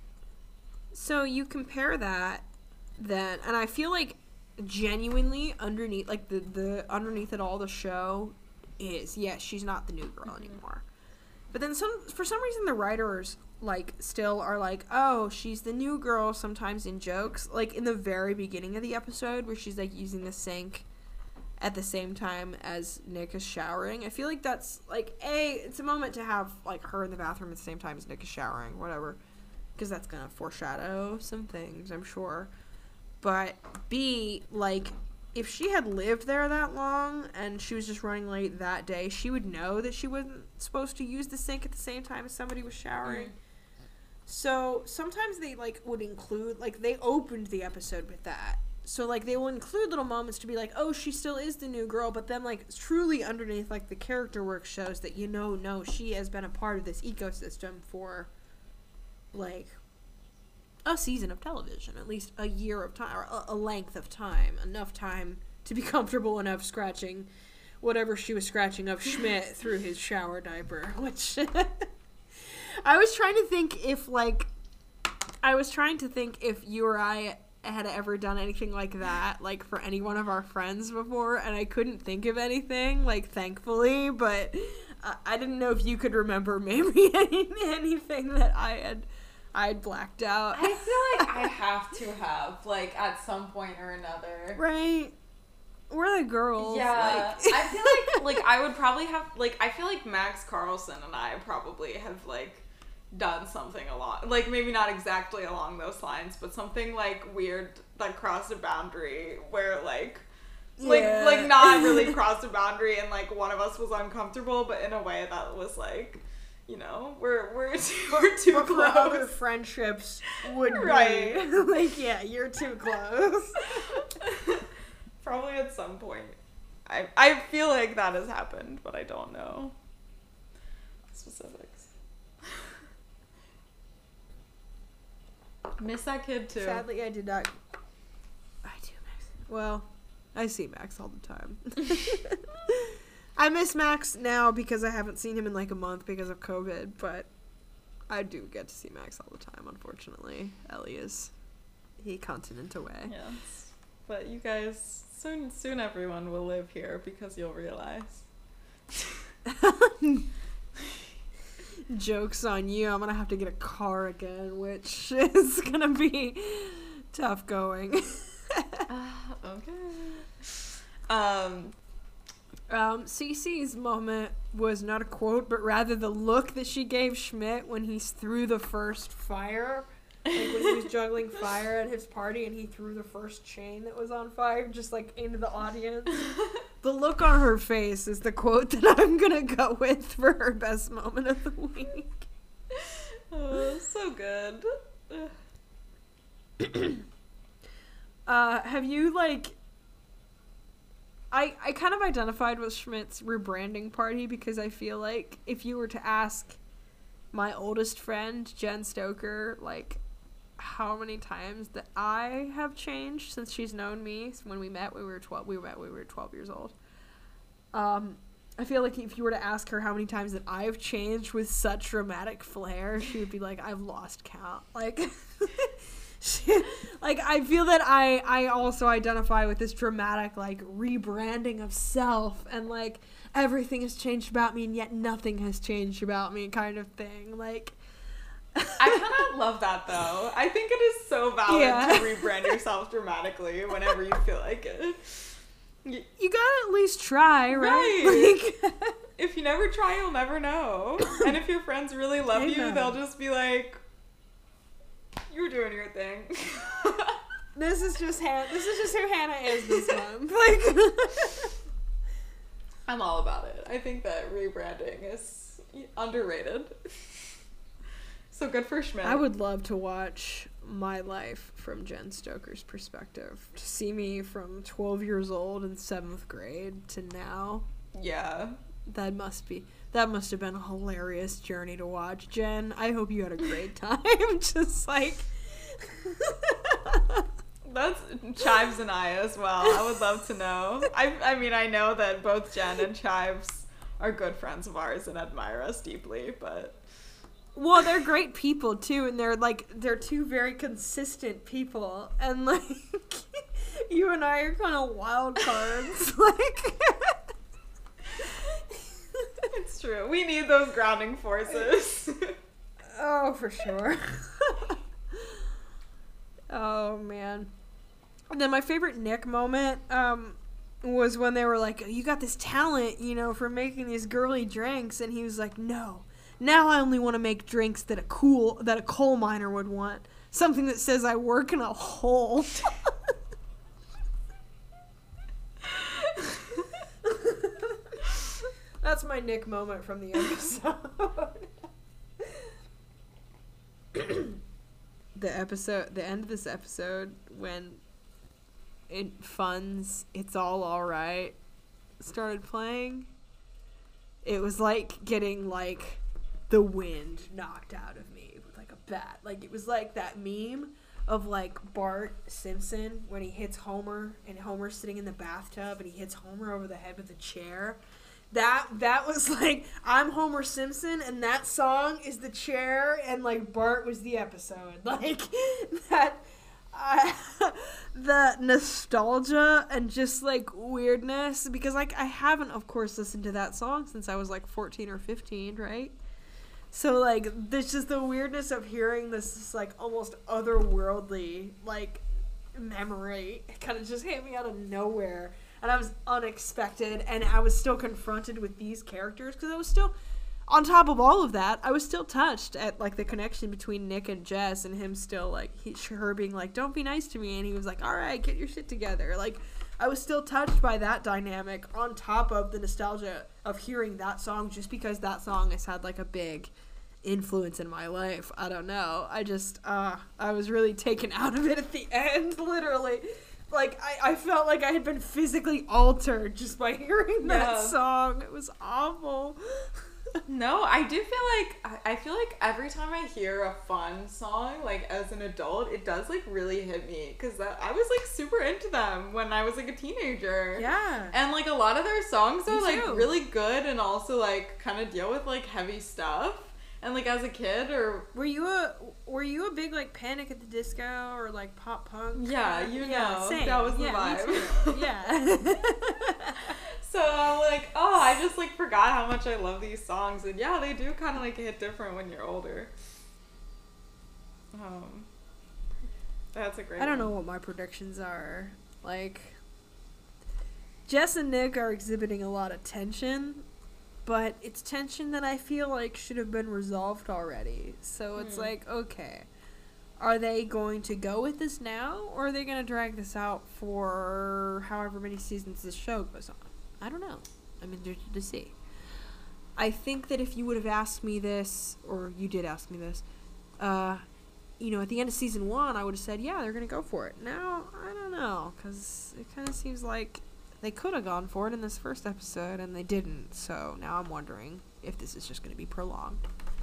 So you compare that then, and I feel like genuinely underneath, like, the, the underneath it all, the show is, yes, she's not the new girl Mm-hmm. anymore. But then some, for some reason the writers, like, still are like, oh, she's the new girl sometimes in jokes. Like, in the very beginning of the episode where she's, like, using the sink at the same time as Nick is showering. I feel like that's, like, A, it's a moment to have, like, her in the bathroom at the same time as Nick is showering, whatever. Because that's gonna foreshadow some things, I'm sure. But B, like, if she had lived there that long and she was just running late that day, she would know that she wasn't supposed to use the sink at the same time as somebody was showering. Mm. So sometimes they, like, would include, like, they opened the episode with that. So, like, they will include little moments to be like, oh, she still is the new girl, but then, like, truly underneath, like, the character work shows that, you know, no, she has been a part of this ecosystem for, like, a season of television, at least a year of time, or a, a length of time, enough time to be comfortable enough scratching whatever she was scratching of Schmidt through his shower diaper, which I was trying to think if, like, I was trying to think if you or I had ever done anything like that, like, for any one of our friends before, and I couldn't think of anything, like, thankfully, but uh, I didn't know if you could remember maybe any, anything that I had I had blacked out. I feel like I have to have, like, at some point or another. Right. We're the girls. Yeah. Like. I feel like, like, I would probably have, like, I feel like Max Carlson and I probably have, like, done something along, like, maybe not exactly along those lines, but something, like, weird that crossed a boundary where, like, like, Yeah. like, not really crossed a boundary and, like, one of us was uncomfortable, but in a way that was, like, you know, we're we're too, we're too But for other close. friendships would Right. be like, yeah, you're too close. Probably at some point. I I feel like that has happened, but I don't know specifics. Miss that kid too. Sadly, I did not. I do, Max. Well, I see Max all the time. I miss Max now because I haven't seen him in like a month because of COVID, but I do get to see Max all the time, unfortunately. Ellie is he continent away. Yes. But you guys, soon soon everyone will live here because you'll realize. Joke's on you. I'm gonna have to get a car again, which is gonna be tough going. uh, okay. Um Um, Cece's moment was not a quote, but rather the look that she gave Schmidt when he threw the first fire. Like when he was juggling fire at his party and he threw the first chain that was on fire just like into the audience. The look on her face is the quote that I'm gonna go with for her best moment of the week. Oh, so good. Uh, have you like I, I kind of identified with Schmidt's rebranding party because I feel like if you were to ask my oldest friend, Jen Stoker, like, how many times that I have changed since she's known me. When we met, we were twelve. We met when we were twelve years old. Um, I feel like if you were to ask her how many times that I've changed with such dramatic flair, she would be like, "I've lost count." Like, she, like I feel that I I also identify with this dramatic like rebranding of self and like everything has changed about me and yet nothing has changed about me kind of thing. Like. I kind of love that though. I think it is so valid Yeah. to rebrand yourself dramatically whenever you feel like it. You, You gotta at least try, right? Right. Like, if you never try, you'll never know. And if your friends really love you, Amen. they'll just be like, "You're doing your thing." this is just Han- This is just who Hannah is this month. Like, I'm all about it. I think that rebranding is underrated. So good for Schmidt. I would love to watch my life from Jen Stoker's perspective. To see me from twelve years old in seventh grade to now. Yeah. That must be. That must have been a hilarious journey to watch, Jen. I hope you had a great time. Just like. That's Chives and I as well. I would love to know. I I mean, I know that both Jen and Chives are good friends of ours and admire us deeply, but... Well, they're great people, too, and they're, like, they're two very consistent people, and, like, you and I are kind of wild cards, like... It's true. We need those grounding forces. Oh, for sure. Oh, man. And then my favorite Nick moment um, was when they were like, you got this talent, you know, for making these girly drinks. And he was like, no. Now I only want to make drinks that a cool, that a coal miner would want. Something that says I work in a hole. That's my Nick moment from the episode. The episode, the end of this episode, when it funds, It's All Alright started playing, it was like getting, like, the wind knocked out of me with, like, a bat. Like, it was like that meme of, like, Bart Simpson when he hits Homer, and Homer's sitting in the bathtub, and he hits Homer over the head with a chair. That that was like, I'm Homer Simpson, and that song is the chair, and like Bart was the episode. Like that, uh, the nostalgia and just like weirdness, because like I haven't, of course, listened to that song since I was like fourteen or fifteen, right? So like, there's just the weirdness of hearing this, this like almost otherworldly like memory. It kind of just hit me out of nowhere. And I was unexpected, and I was still confronted with these characters, because I was still, on top of all of that, I was still touched at, like, the connection between Nick and Jess, and him still, like, he, her being like, don't be nice to me, and he was like, all right, get your shit together. Like, I was still touched by that dynamic, on top of the nostalgia of hearing that song, just because that song has had, like, a big influence in my life. I don't know. I just, uh, I was really taken out of it at the end, literally. Like, I, I felt like I had been physically altered just by hearing that Yeah. song. It was awful. No, I do feel like, I I feel like every time I hear a fun song, like, as an adult, it does, like, really hit me. Because I was, like, super into them when I was, like, a teenager. Yeah. And, like, a lot of their songs Me are, like, too. really good and also, like, kind of deal with, like, heavy stuff. And, like, as a kid, or... Were you a were you a big like Panic at the Disco or like pop punk? Yeah, you know. same. That was the yeah, me vibe. too. Yeah. So I'm like, oh, I just, like, forgot how much I love these songs. And, yeah, they do kind of, like, hit different when you're older. Um, that's a great I don't one. know what my predictions are. Like, Jess and Nick are exhibiting a lot of tension, but it's tension that I feel like should have been resolved already. So it's Hmm. like, okay, are they going to go with this now, or are they going to drag this out for however many seasons this show goes on? I don't know. I'm interested to see. I think that if you would have asked me this, or you did ask me this, uh, you know, at the end of season one, I would have said, yeah, they're going to go for it. Now, I don't know, because it kind of seems like they could have gone for it in this first episode, and they didn't. So now I'm wondering if this is just going to be prolonged.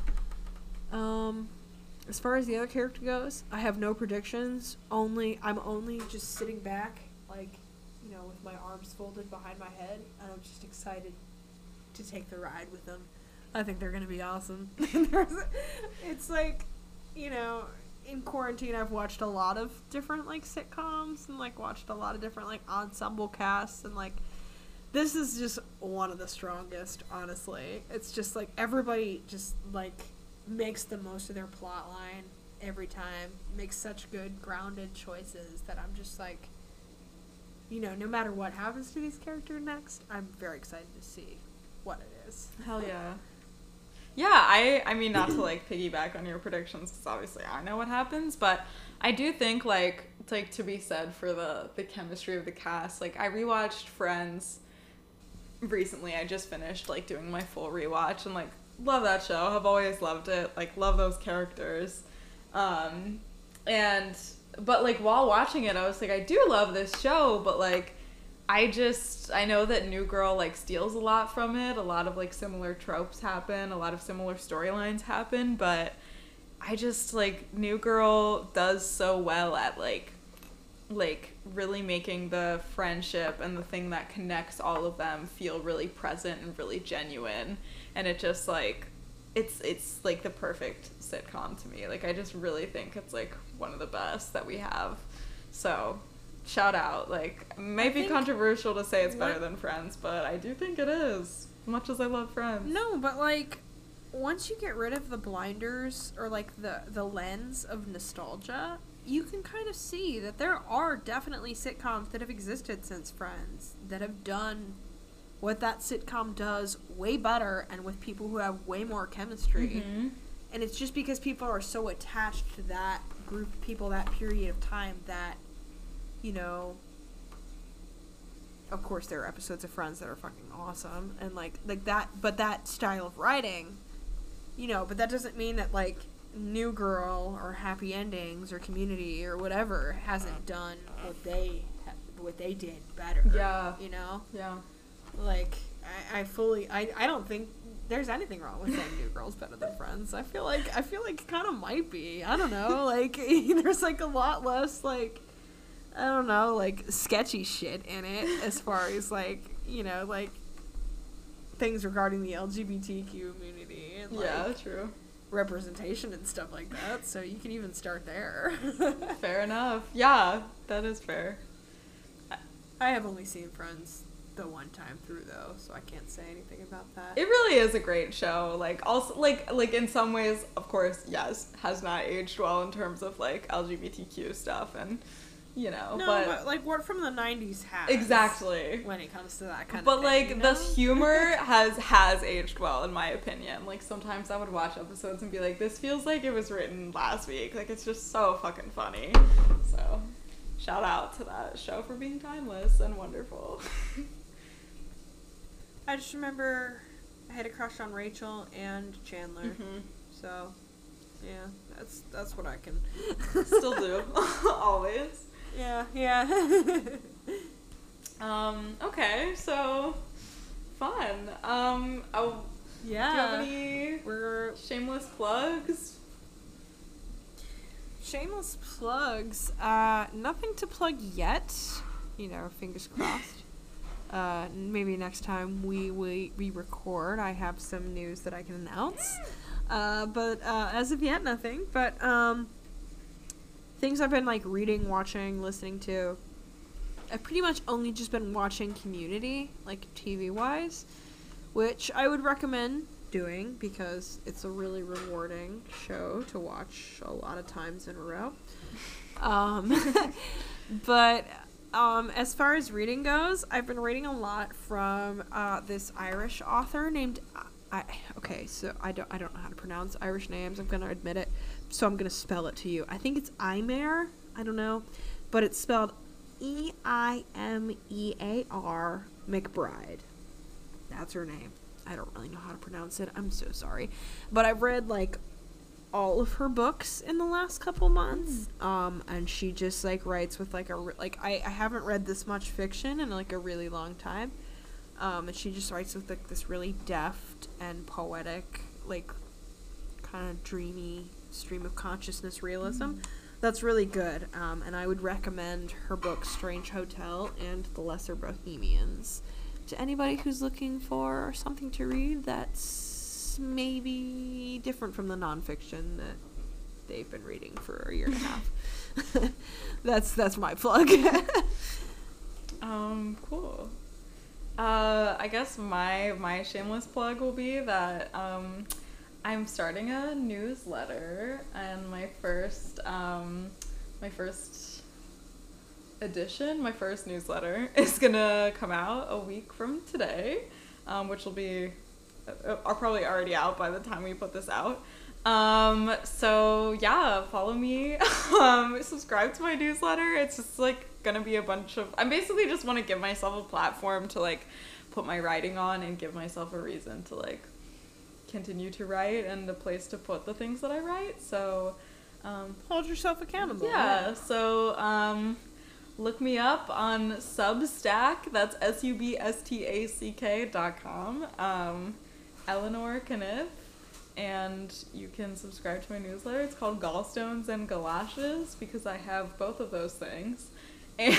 Um, as far as the other character goes, I have no predictions. Only I'm only just sitting back, like, you know, with my arms folded behind my head, and I'm just excited to take the ride with them. I think they're going to be awesome. It's like, you know, in quarantine, I've watched a lot of different, like, sitcoms and, like, watched a lot of different, like, ensemble casts, and, like, this is just one of the strongest, honestly. It's just, like, everybody just, like, makes the most of their plot line every time, makes such good, grounded choices that I'm just, like, you know, no matter what happens to these characters next, I'm very excited to see what it is. Hell yeah. Yeah, I I mean, not to, like, piggyback on your predictions, because obviously I know what happens, but I do think, like, like to be said for the, the chemistry of the cast, like, I rewatched Friends recently. I just finished, like, doing my full rewatch, and, like, love that show. I've always loved it. Like, love those characters. Um, and, but, like, while watching it, I was like, I do love this show, but, like, I just, I know that New Girl, like, steals a lot from it. A lot of, like, similar tropes happen. A lot of similar storylines happen. But I just, like, New Girl does so well at, like, like, really making the friendship and the thing that connects all of them feel really present and really genuine. And it just, like, it's, it's, like, the perfect sitcom to me. Like, I just really think it's, like, one of the best that we have. So... shout out. Like, may be controversial to say it's better what? than Friends, but I do think it is, much as I love Friends. No, but, like, once you get rid of the blinders, or, like, the, the lens of nostalgia, you can kind of see that there are definitely sitcoms that have existed since Friends, that have done what that sitcom does way better, and with people who have way more chemistry. Mm-hmm. And it's just because people are so attached to that group of people, that period of time, that you know, of course there are episodes of Friends that are fucking awesome, and like like that, but that style of writing, you know, but that doesn't mean that like New Girl or Happy Endings or Community or whatever hasn't done what they what they did better. Yeah, you know. Yeah. Like I, I fully I I don't think there's anything wrong with saying New Girl's better than Friends. I feel like I feel like it kind of might be. I don't know. Like there's like a lot less like. I don't know, like, sketchy shit in it as far as, like, you know, like, things regarding the L G B T Q community and, like, yeah, true. representation and stuff like that, so you can even start there. Fair enough. Yeah, that is fair. I have only seen Friends the one time through, though, so I can't say anything about that. It really is a great show. Like, also, like, like in some ways, of course, yes, has not aged well in terms of, like, L G B T Q stuff and... You know, no, but, but like what from the nineties has exactly when it comes to that kind but of thing. But like you know? the humor has has aged well in my opinion. Like sometimes I would watch episodes and be like, this feels like it was written last week. Like it's just so fucking funny. So shout out to that show for being timeless and wonderful. I just remember I had a crush on Rachel and Chandler. Mm-hmm. So yeah, that's that's what I can still do. Always. Yeah, yeah. um, okay, so fun. Um, oh, yeah. Do you have any We're shameless plugs? Shameless plugs. Uh, nothing to plug yet. You know, fingers crossed. Uh, maybe next time we, we, we record, I have some news that I can announce. Uh, but uh, as of yet, nothing. But, um... things I've been, like, reading, watching, listening to. I've pretty much only just been watching Community, like, T V-wise, which I would recommend doing because it's a really rewarding show to watch a lot of times in a row. Um, but um, as far as reading goes, I've been reading a lot from uh, this Irish author named... I, okay, so I don't I don't know how to pronounce Irish names. I'm gonna admit it, so I'm gonna spell it to you. I think it's Emer. I don't know, but it's spelled E I M E A R McBride. That's her name. I don't really know how to pronounce it. I'm so sorry, but I've read like all of her books in the last couple months. Mm. Um, and she just like writes with like a like I, I haven't read this much fiction in like a really long time. Um, and she just writes with like this really deft and poetic, like kind of dreamy stream of consciousness realism. Mm. That's really good. Um, and I would recommend her book Strange Hotel and The Lesser Bohemians to anybody who's looking for something to read that's maybe different from the nonfiction that they've been reading for a year and a half. that's that's my plug. um, cool. Uh, I guess my my shameless plug will be that um, I'm starting a newsletter, and my first um, my first edition, my first newsletter is gonna come out a week from today, um, which will be are probably already out by the time we put this out. Um, so yeah, follow me, um, subscribe to my newsletter. It's just like gonna be a bunch of, I basically just want to give myself a platform to like put my writing on and give myself a reason to like continue to write and a place to put the things that I write. So, um, hold yourself accountable. Yeah. yeah. So, um, look me up on Substack. That's S U B S T A C K dot com. Um, Eleanor Kniff, and you can subscribe to my newsletter. It's called Gallstones and Galoshes because I have both of those things. And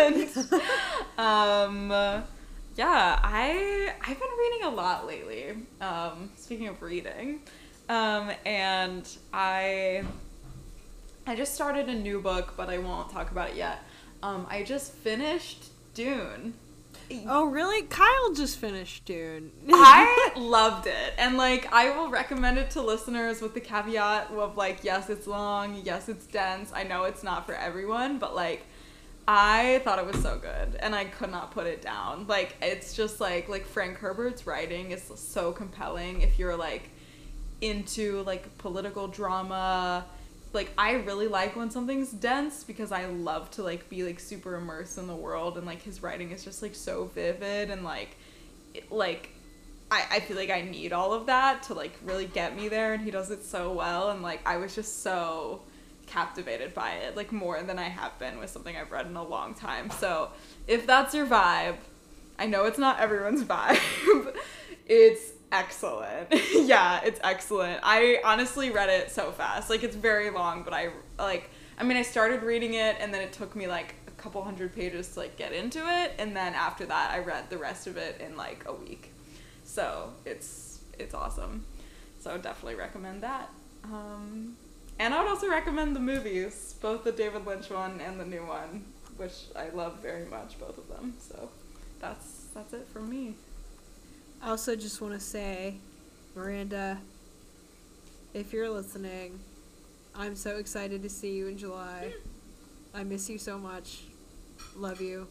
um, yeah, I I've been reading a lot lately. Um, speaking of reading, um, and I I just started a new book, but I won't talk about it yet. Um, I just finished Dune. Oh, really? Kyle just finished Dune. I loved it. And, like, I will recommend it to listeners with the caveat of, like, yes, it's long. Yes, it's dense. I know it's not for everyone. But, like, I thought it was so good. And I could not put it down. Like, it's just, like, like Frank Herbert's writing is so compelling if you're, like, into, like, political drama. Like, I really like when something's dense because I love to, like, be, like, super immersed in the world, and, like, his writing is just, like, so vivid, and, like, it, like, I, I feel like I need all of that to, like, really get me there, and he does it so well, and, like, I was just so captivated by it, like, more than I have been with something I've read in a long time. So, if that's your vibe, I know it's not everyone's vibe, it's excellent. Yeah, it's excellent. I honestly read it so fast. Like, it's very long, but I, like, I mean, I started reading it, and then it took me, like, a couple hundred pages to, like, get into it, and then after that, I read the rest of it in, like, a week. So, it's, it's awesome. So, I would definitely recommend that. Um, and I would also recommend the movies, both the David Lynch one and the new one, which I love very much, both of them. So, that's, that's it from me. I also just want to say, Miranda, if you're listening, I'm so excited to see you in July. I miss you so much. Love you.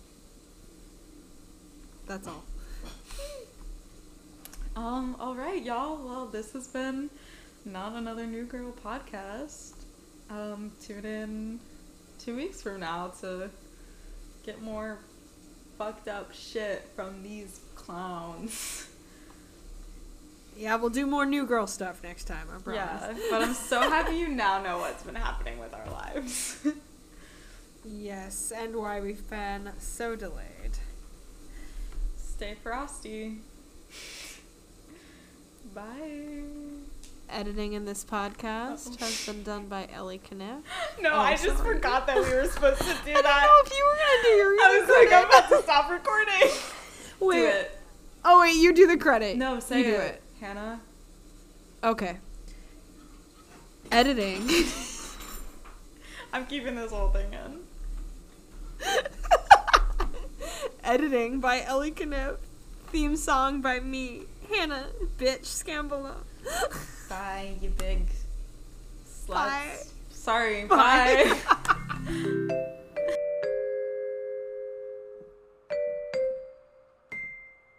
That's all. Um, all right, y'all. Well, this has been Not Another New Girl podcast. Um, tune in two weeks from now to get more fucked up shit from these clowns. Yeah, we'll do more New Girl stuff next time, I promise. Yeah, but I'm so happy you now know what's been happening with our lives. Yes, and why we've been so delayed. Stay frosty. Bye. Editing in this podcast oh. has been done by Ellie Kniff. No, oh, I just sorry. forgot that we were supposed to do I that. I don't know if you were going to do your I was like, I'm about to stop recording. Wait. Do it. Oh, wait, you do the credit. No, say you do it. it. Hannah. Okay. Editing. I'm keeping this whole thing in. Editing by Ellie Kniff. Theme song by me, Hannah Bitch Scambolo. Bye, you big sluts. Bye. Sorry, bye. bye.